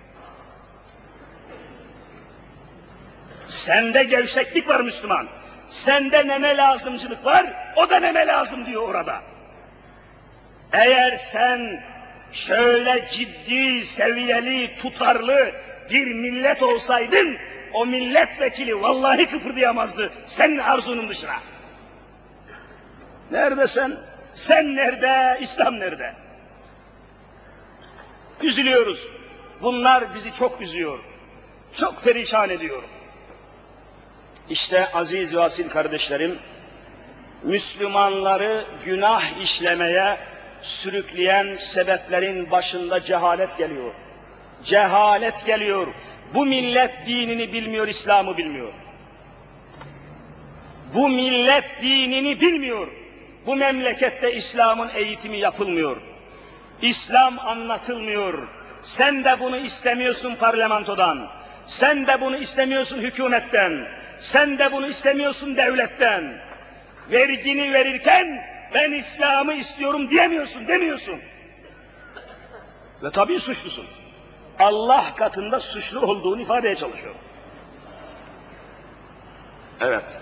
[SPEAKER 2] Sende gevşeklik var Müslüman. Sende neme lazımcılık var, o da neme lazım diyor orada. Eğer sen şöyle ciddi, seviyeli, tutarlı bir millet olsaydın, o milletvekili vallahi kıpırdayamazdı senin arzunun dışına. Nerede sen? Sen nerede? İslam nerede? Üzülüyoruz. Bunlar bizi çok üzüyor. Çok perişan ediyor. İşte aziz ve asil kardeşlerim, Müslümanları günah işlemeye sürükleyen sebeplerin başında cehalet geliyor. Cehalet geliyor. Bu millet dinini bilmiyor, İslam'ı bilmiyor. Bu millet dinini bilmiyor. Bu memlekette İslam'ın eğitimi yapılmıyor. İslam anlatılmıyor. Sen de bunu istemiyorsun parlamentodan. Sen de bunu istemiyorsun hükümetten. Sen de bunu istemiyorsun devletten. Vergini verirken ben İslam'ı istiyorum demiyorsun. Ve tabii suçlusun. Allah katında suçlu olduğunu ifadeye çalışıyor. Evet.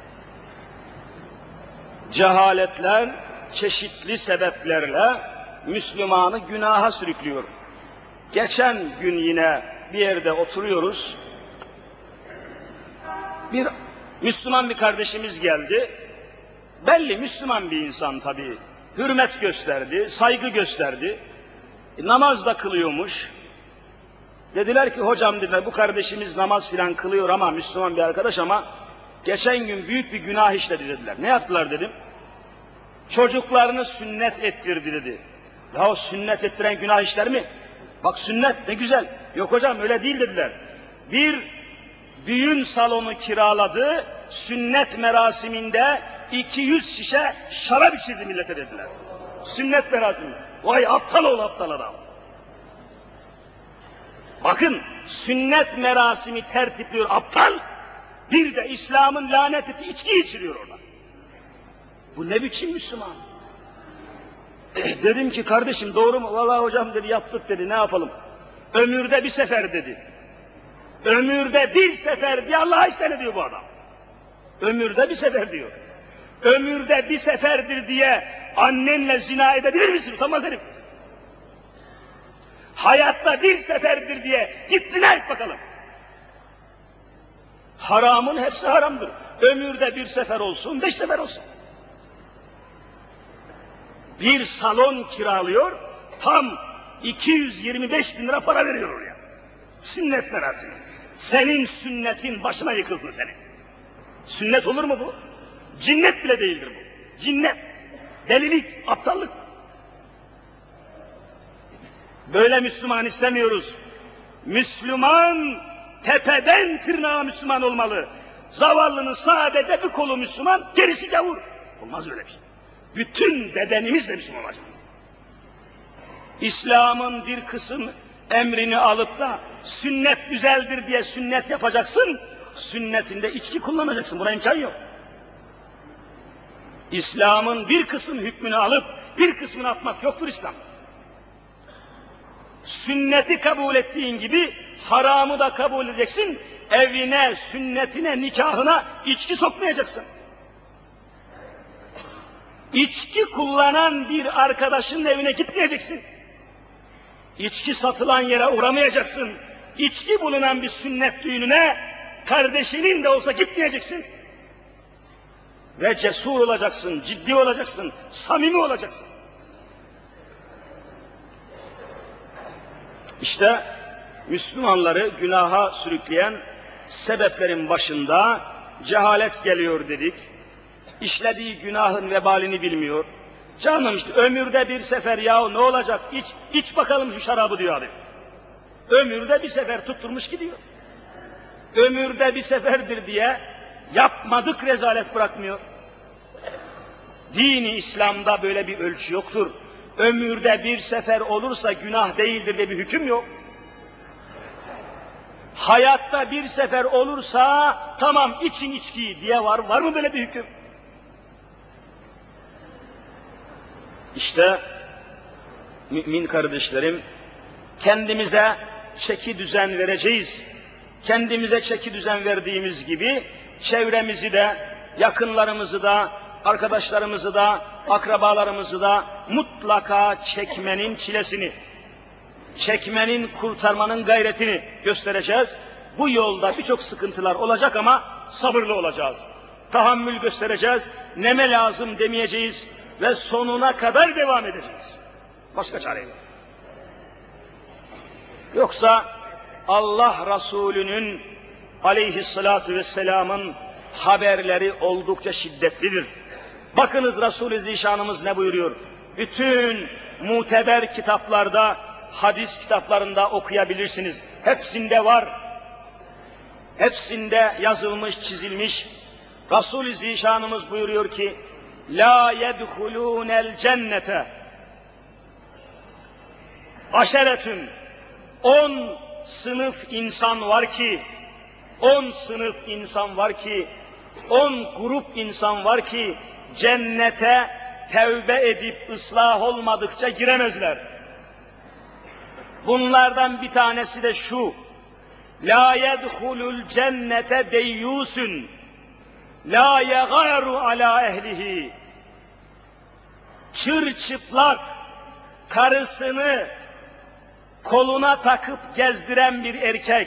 [SPEAKER 2] Cehaletler çeşitli sebeplerle Müslümanı günaha sürüklüyor. Geçen gün yine bir yerde oturuyoruz. Bir Müslüman bir kardeşimiz geldi. Belli Müslüman bir insan tabii. Hürmet gösterdi, saygı gösterdi. Namaz da kılıyormuş. Dediler ki hocam dediler bu kardeşimiz namaz filan kılıyor ama Müslüman bir arkadaş ama geçen gün büyük bir günah işledi dediler. Ne yaptılar dedim. Çocuklarını sünnet ettirdi dedi. Ya o sünnet ettiren günah işler mi? Bak sünnet ne güzel. Yok hocam öyle değil dediler. Bir düğün salonu kiraladı, sünnet merasiminde 200 şişe şarap içirdi millete dediler. Sünnet merasimi. Vay aptal ol aptal adam. Bakın sünnet merasimi tertipliyor aptal, bir de İslam'ın lanet ettiği içki içiriyor orada. Bu ne biçim Müslüman? Dedim ki kardeşim doğru mu? Vallahi hocam dedi yaptık dedi ne yapalım? Ömürde bir sefer dedi. Ömürde bir sefer diye Allah'a isyan ediyor bu adam. Ömürde bir sefer diyor. Ömürde bir seferdir diye annenle zina edebilir misin? Utanmaz herif. Hayatta bir seferdir diye git zina et bakalım. Haramın hepsi haramdır. Ömürde bir sefer olsun, 5 sefer olsun. Bir salon kiralıyor, tam 225 bin lira para veriyor oraya. Sünnet merasimi. Senin sünnetin başına yıkılsın senin. Sünnet olur mu bu? Cinnet bile değildir bu. Cinnet, delilik, aptallık. Böyle Müslüman istemiyoruz. Müslüman tepeden tırnağa Müslüman olmalı. Zavallının sadece bir kolu Müslüman, gerisi gavur. Olmaz öyle bir şey. Bütün bedenimizle Müslüman olacak. İslam'ın bir kısım emrini alıp da sünnet güzeldir diye sünnet yapacaksın, sünnetinde içki kullanacaksın. Buna imkan yok. İslam'ın bir kısım hükmünü alıp bir kısmını atmak yoktur İslam. Sünneti kabul ettiğin gibi haramı da kabul edeceksin, evine, sünnetine, nikahına içki sokmayacaksın. İçki kullanan bir arkadaşın evine gitmeyeceksin. İçki satılan yere uğramayacaksın. İçki bulunan bir sünnet düğününe kardeşinin de olsa gitmeyeceksin. Ve cesur olacaksın, ciddi olacaksın, samimi olacaksın. İşte Müslümanları günaha sürükleyen sebeplerin başında cehalet geliyor dedik. İşlediği günahın vebalini bilmiyor. Canım işte ömürde bir sefer yahu ne olacak iç bakalım şu şarabı diyor abi. Ömürde bir sefer tutturmuş gidiyor. Ömürde bir seferdir diye yapmadık rezalet bırakmıyor. Dini İslam'da böyle bir ölçü yoktur. Ömürde bir sefer olursa günah değildir diye bir hüküm yok. Hayatta bir sefer olursa tamam için içkiyi diye var. Var mı böyle bir hüküm? İşte mümin kardeşlerim, kendimize çeki düzen vereceğiz. Kendimize çeki düzen verdiğimiz gibi çevremizi de, yakınlarımızı da, arkadaşlarımızı da, akrabalarımızı da mutlaka çekmenin çilesini, çekmenin, kurtarmanın gayretini göstereceğiz. Bu yolda birçok sıkıntılar olacak ama sabırlı olacağız. Tahammül göstereceğiz, neme lazım demeyeceğiz ve sonuna kadar devam edeceğiz. Başka çare yok. Yoksa Allah Resulü'nün aleyhissalatu vesselamın haberleri oldukça şiddetlidir. Bakınız Resul-i Zişanımız ne buyuruyor? Bütün muteber kitaplarda, hadis kitaplarında okuyabilirsiniz. Hepsinde var. Hepsinde yazılmış, çizilmiş. Resul-i Zişanımız buyuruyor ki: La yedhulûnel cennete aşeretün, 10 sınıf insan var ki, 10 sınıf insan var ki, 10 grup insan var ki cennete tevbe edip ıslah olmadıkça giremezler. Bunlardan bir tanesi de şu: La yedhulul cennete deyyusun la yegâru ala ehlihi. Çırçıplak karısını koluna takıp gezdiren bir erkek,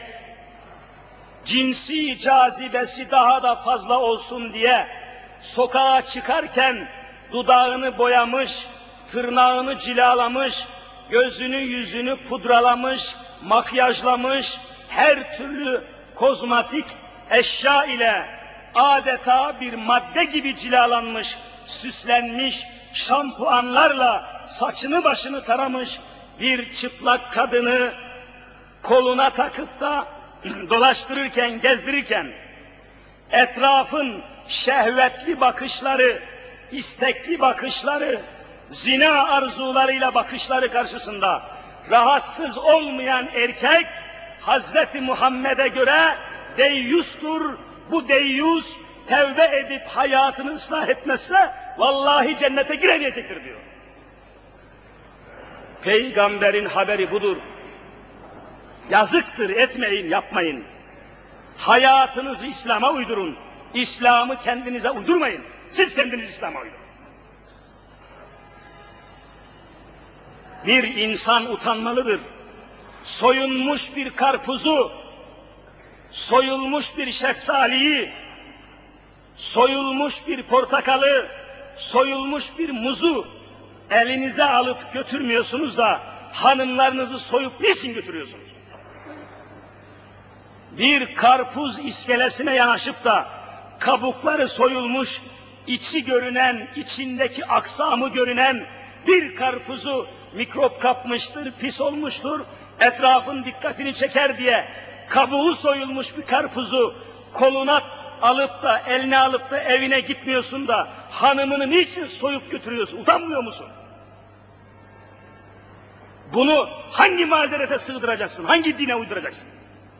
[SPEAKER 2] cinsi cazibesi daha da fazla olsun diye sokağa çıkarken dudağını boyamış, tırnağını cilalamış, gözünü yüzünü pudralamış, makyajlamış, her türlü kozmetik eşya ile adeta bir madde gibi cilalanmış, süslenmiş, şampuanlarla saçını başını taramış bir çıplak kadını koluna takıp da dolaştırırken, gezdirirken etrafın şehvetli bakışları, istekli bakışları, zina arzularıyla bakışları karşısında rahatsız olmayan erkek Hazreti Muhammed'e göre deyyustur. Bu deyyus tevbe edip hayatını ıslah etmezse vallahi cennete giremeyecektir diyor. Peygamberin haberi budur. Yazıktır, etmeyin, yapmayın. Hayatınızı İslam'a uydurun. İslam'ı kendinize uydurmayın. Siz kendiniz İslam'a uydurun. Bir insan utanmalıdır. Soyulmuş bir karpuzu, soyulmuş bir şeftaliyi, soyulmuş bir portakalı, soyulmuş bir muzu elinize alıp götürmüyorsunuz da hanımlarınızı soyup niçin götürüyorsunuz? Bir karpuz iskelesine yanaşıp da kabukları soyulmuş, içi görünen, içindeki aksamı görünen bir karpuzu mikrop kapmıştır, pis olmuştur, etrafın dikkatini çeker diye kabuğu soyulmuş bir karpuzu koluna alıp da, eline alıp da evine gitmiyorsun da hanımını niçin soyup götürüyorsun? Utanmıyor musun? Bunu hangi mazerete sığdıracaksın? Hangi dine uyduracaksın?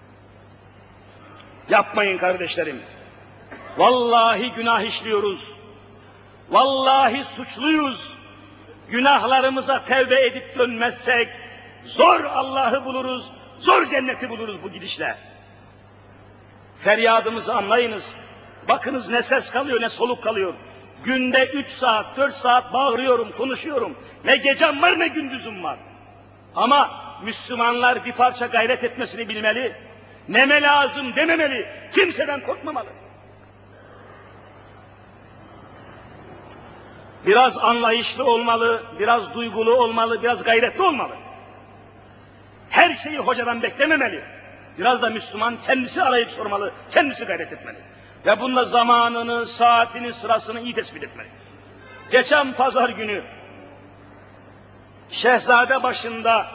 [SPEAKER 2] Yapmayın kardeşlerim. Vallahi günah işliyoruz. Vallahi suçluyuz. Günahlarımıza tevbe edip dönmezsek zor Allah'ı buluruz, zor cenneti buluruz bu gidişle. Feryadımızı anlayınız. Bakınız ne ses kalıyor ne soluk kalıyor. Günde 3 saat, 4 saat bağırıyorum, konuşuyorum. Ne gecem var ne gündüzüm var. Ama Müslümanlar bir parça gayret etmesini bilmeli. Neme lazım dememeli. Kimseden korkmamalı. Biraz anlayışlı olmalı, biraz duygulu olmalı, biraz gayretli olmalı. Her şeyi hocadan beklememeli. Biraz da Müslüman kendisi arayıp sormalı, kendisi gayret etmeli. Ve bunda zamanını, saatini, sırasını iyi tespit etmeli. Geçen pazar günü Şehzadebaşı'nda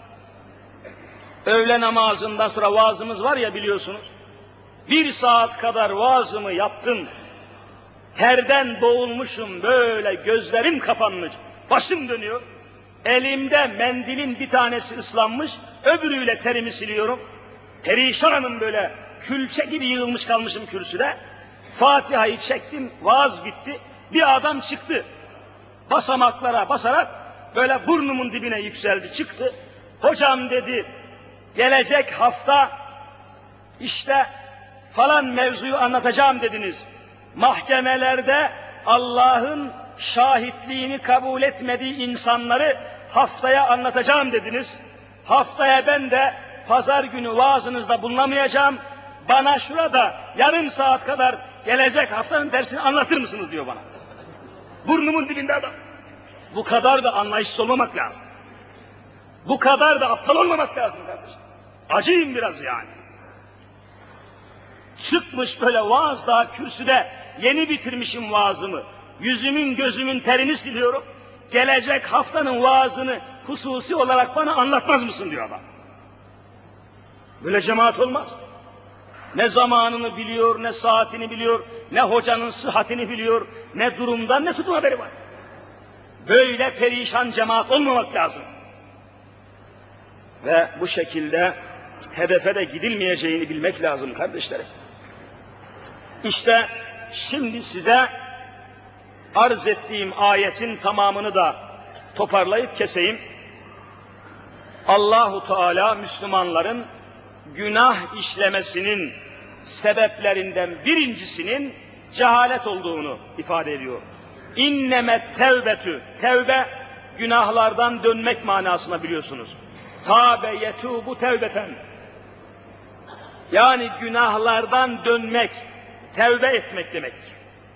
[SPEAKER 2] öğle namazından sonra vaazımız var ya, biliyorsunuz. 1 saat kadar vaazımı yaptım. Terden boğulmuşum, böyle gözlerim kapanmış, başım dönüyor. Elimde mendilin bir tanesi ıslanmış, öbürüyle terimi siliyorum. Perişanım, böyle külçe gibi yığılmış kalmışım kürsüde. Fatiha'yı çektim, vaaz bitti. Bir adam çıktı, basamaklara basarak böyle burnumun dibine yükseldi, çıktı. Hocam dedi, gelecek hafta işte falan mevzuyu anlatacağım dediniz. Mahkemelerde Allah'ın şahitliğini kabul etmediği insanları haftaya anlatacağım dediniz. Haftaya ben de pazar günü vaazınızda bulunamayacağım. Bana şurada yarım saat kadar gelecek haftanın dersini anlatır mısınız diyor bana. Burnumun dibinde adam. Bu kadar da anlayışsız olmamak lazım. Bu kadar da aptal olmamak lazım kardeşim. Acıyım biraz yani. Çıkmış böyle vaaz, daha kürsüde yeni bitirmişim vaazımı. Yüzümün gözümün terini siliyorum. Gelecek haftanın vaazını hususi olarak bana anlatmaz mısın diyor adam. Böyle cemaat olmaz. Ne zamanını biliyor, ne saatini biliyor, ne hocanın sıhhatini biliyor, ne durumdan ne tutum haberi var. Böyle perişan cemaat olmamak lazım. Ve bu şekilde hedefe de gidilmeyeceğini bilmek lazım kardeşlerim. İşte şimdi size arz ettiğim ayetin tamamını da toparlayıp keseyim. Allahu Teala Müslümanların günah işlemesinin sebeplerinden birincisinin cehalet olduğunu ifade ediyor. İnnemet tevbetü, tevbe günahlardan dönmek manasına biliyorsunuz. Tâbe yetûbu tevbeten, yani günahlardan dönmek, tevbe etmek demektir.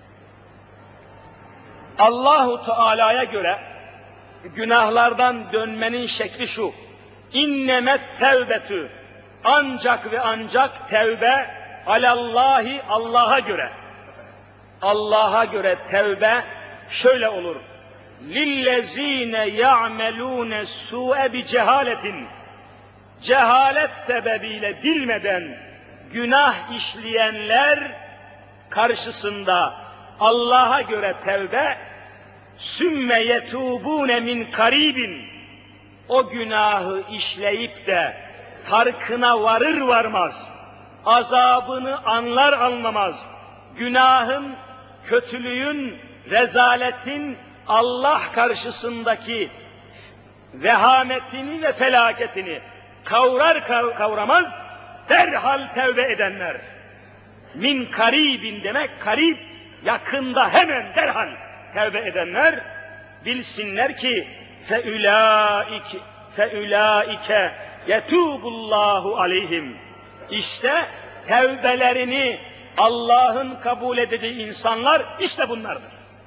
[SPEAKER 2] Allahu Teala'ya göre günahlardan dönmenin şekli şu: İnnemet tevbetü, ancak ve ancak tevbe alallahi, Allah'a göre. Allah'a göre tevbe şöyle olur: lillezine ya'melune su'e bi cehaletin, cehalet sebebiyle bilmeden günah işleyenler karşısında Allah'a göre tevbe, sümme yetûbûne min karibin, o günahı işleyip de farkına varır varmaz, azabını anlar anlamaz, günahın, kötülüğün, rezaletin Allah karşısındaki vehametini ve felaketini kavrar kavramaz, derhal tevbe edenler. Min karibin demek, karib, yakında, hemen, derhal tevbe edenler bilsinler ki feulaike yetubullahu aleyhim. İşte tevbelerini Allah'ın kabul edeceği insanlar işte bunlardır.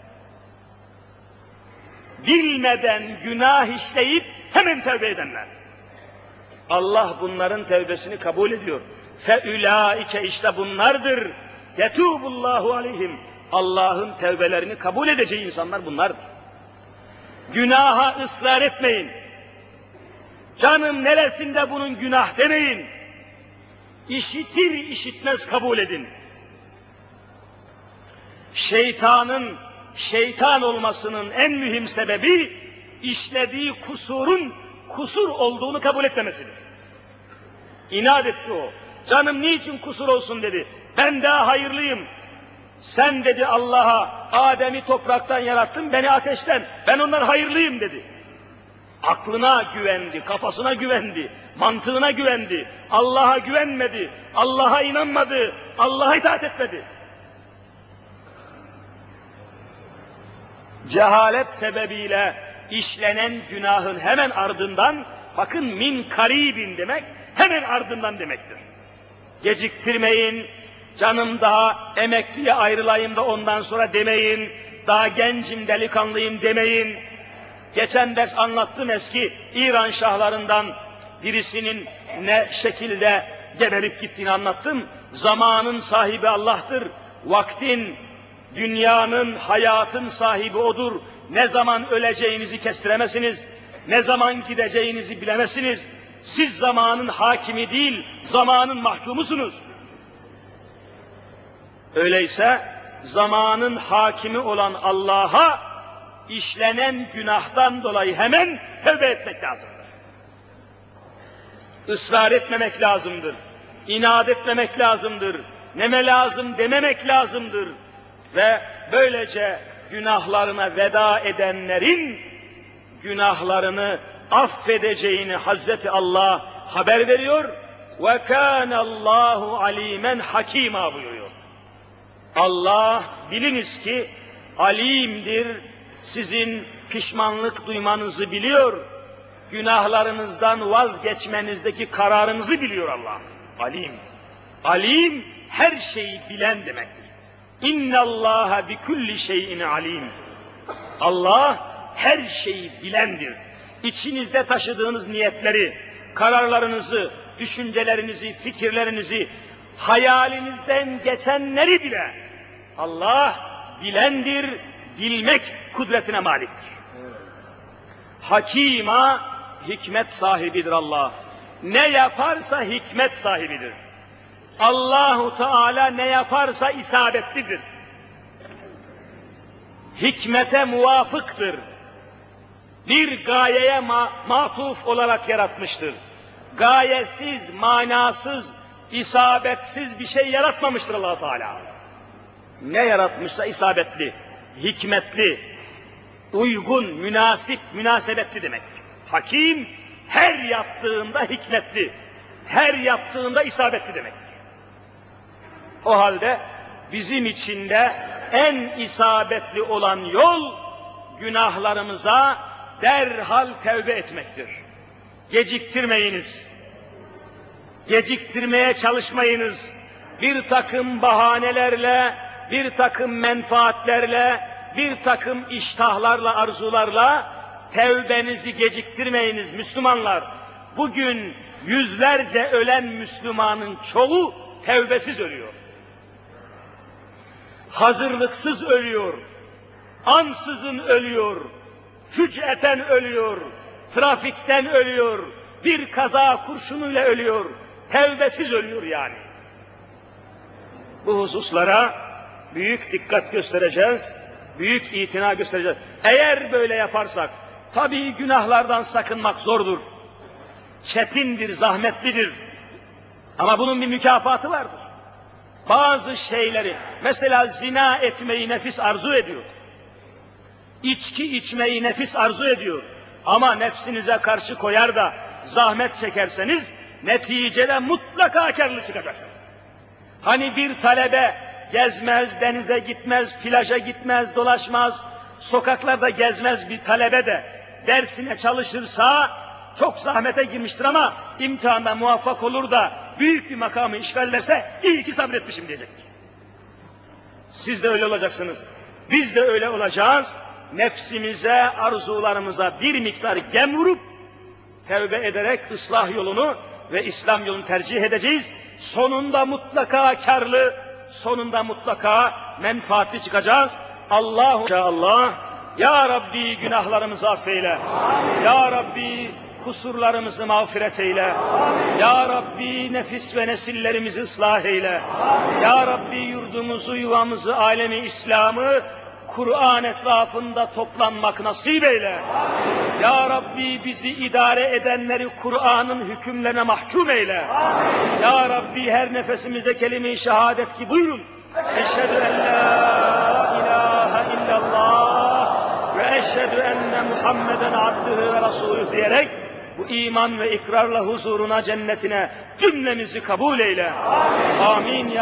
[SPEAKER 2] Bilmeden günah işleyip hemen tevbe edenler. Allah bunların tevbesini kabul ediyor. Feulaike, işte bunlardır. Yetubullahu aleyhim. Allah'ın tevbelerini kabul edeceği insanlar bunlardır. Günaha ısrar etmeyin. Canım neresinde bunun günah demeyin. İşitir işitmez kabul edin. Şeytanın şeytan olmasının en mühim sebebi işlediği kusurun kusur olduğunu kabul etmemesidir. İnat etti o. Canım niçin kusur olsun dedi. Ben daha hayırlıyım. Sen dedi Allah'a, Adem'i topraktan yarattın, beni ateşten. Ben ondan hayırlıyım dedi. Aklına güvendi, kafasına güvendi, mantığına güvendi. Allah'a güvenmedi, Allah'a inanmadı, Allah'a itaat etmedi. Cehalet sebebiyle işlenen günahın hemen ardından, bakın min karibin demek, hemen ardından demektir. Geciktirmeyin, canım daha emekliye ayrılayım da ondan sonra demeyin, daha gencim, delikanlıyım demeyin. Geçen ders anlattım, eski İran şahlarından birisinin ne şekilde geberip gittiğini anlattım. Zamanın sahibi Allah'tır. Vaktin, dünyanın, hayatın sahibi O'dur. Ne zaman öleceğinizi kestiremezsiniz. Ne zaman gideceğinizi bilemezsiniz. Siz zamanın hakimi değil, zamanın mahkumusunuz. Öyleyse zamanın hakimi olan Allah'a işlenen günahtan dolayı hemen tövbe etmek lazımdır. Israr etmemek lazımdır. İnat etmemek lazımdır. Neme lazım dememek lazımdır. Ve böylece günahlarına veda edenlerin günahlarını affedeceğini Hazreti Allah haber veriyor. Ve kânallâhu alîmen hakîmâ buyuruyor. Allah biliniz ki alimdir, sizin pişmanlık duymanızı biliyor, günahlarınızdan vazgeçmenizdeki kararınızı biliyor Allah. Alim. Alim her şeyi bilen demektir. İnnallâhe bikulli şeyin alim. Allah her şeyi bilendir. İçinizde taşıdığınız niyetleri, kararlarınızı, düşüncelerinizi, fikirlerinizi, hayalinizden geçenleri bile Allah bilendir, bilmek kudretine maliktir. Hakîmâ, hikmet sahibidir Allah. Ne yaparsa hikmet sahibidir. Allahu Teala ne yaparsa isabetlidir. Hikmete muvafıktır. Bir gayeye matuf olarak yaratmıştır. Gayesiz, manasız, isabetsiz bir şey yaratmamıştır Allah Teala. Ne yaratmışsa isabetli, hikmetli, uygun, münasip, münasebetli demektir. Hakim her yaptığında hikmetli, her yaptığında isabetli demektir. O halde bizim için de en isabetli olan yol günahlarımıza derhal tevbe etmektir. Geciktirmeyiniz. Geciktirmeye çalışmayınız. Bir takım bahanelerle, bir takım menfaatlerle, bir takım iştahlarla, arzularla tevbenizi geciktirmeyiniz Müslümanlar. Bugün yüzlerce ölen Müslümanın çoğu tevbesiz ölüyor. Hazırlıksız ölüyor. Ansızın ölüyor. Füc'eten ölüyor. Trafikten ölüyor. Bir kaza kurşunuyla ölüyor. Tevbesiz ölüyor yani. Bu hususlara büyük dikkat göstereceğiz, büyük itina göstereceğiz. Eğer böyle yaparsak, tabii günahlardan sakınmak zordur. Çetindir, zahmetlidir. Ama bunun bir mükafatı vardır. Bazı şeyleri, mesela zina etmeyi nefis arzu ediyor. İçki içmeyi nefis arzu ediyor. Ama nefsinize karşı koyar da zahmet çekerseniz, neticede mutlaka kârlı çıkacaksınız. Hani bir talebe gezmez, denize gitmez, plaja gitmez, dolaşmaz, sokaklarda gezmez bir talebe de dersine çalışırsa çok zahmete girmiştir ama imtihanda muvaffak olur da büyük bir makamı işgal ederse iyi ki sabretmişim diyecektir. Siz de öyle olacaksınız. Biz de öyle olacağız. Nefsimize, arzularımıza bir miktar gem vurup tevbe ederek ıslah yolunu ve İslam yolunu tercih edeceğiz. Sonunda mutlaka kârlı, sonunda mutlaka menfaatli çıkacağız. Allah, Ya Rabbi günahlarımızı affeyle. Amin. Ya Rabbi kusurlarımızı mağfiret eyle. Amin. Ya Rabbi nefis ve nesillerimizi ıslah eyle. Amin. Ya Rabbi yurdumuzu, yuvamızı, alemi İslam'ı Kur'an etrafında toplanmak nasip eyle. Amin. Ya Rabbi bizi idare edenleri Kur'an'ın hükümlerine mahkum eyle. Amin. Ya Rabbi her nefesimizde kelime-i şehadet ki buyurun. Eşhedü en la ilahe illallah ve eşhedü enne Muhammeden abdühü ve rasulüh diyerek bu iman ve ikrarla huzuruna, cennetine cümlemizi kabul eyle. Amin. Amin.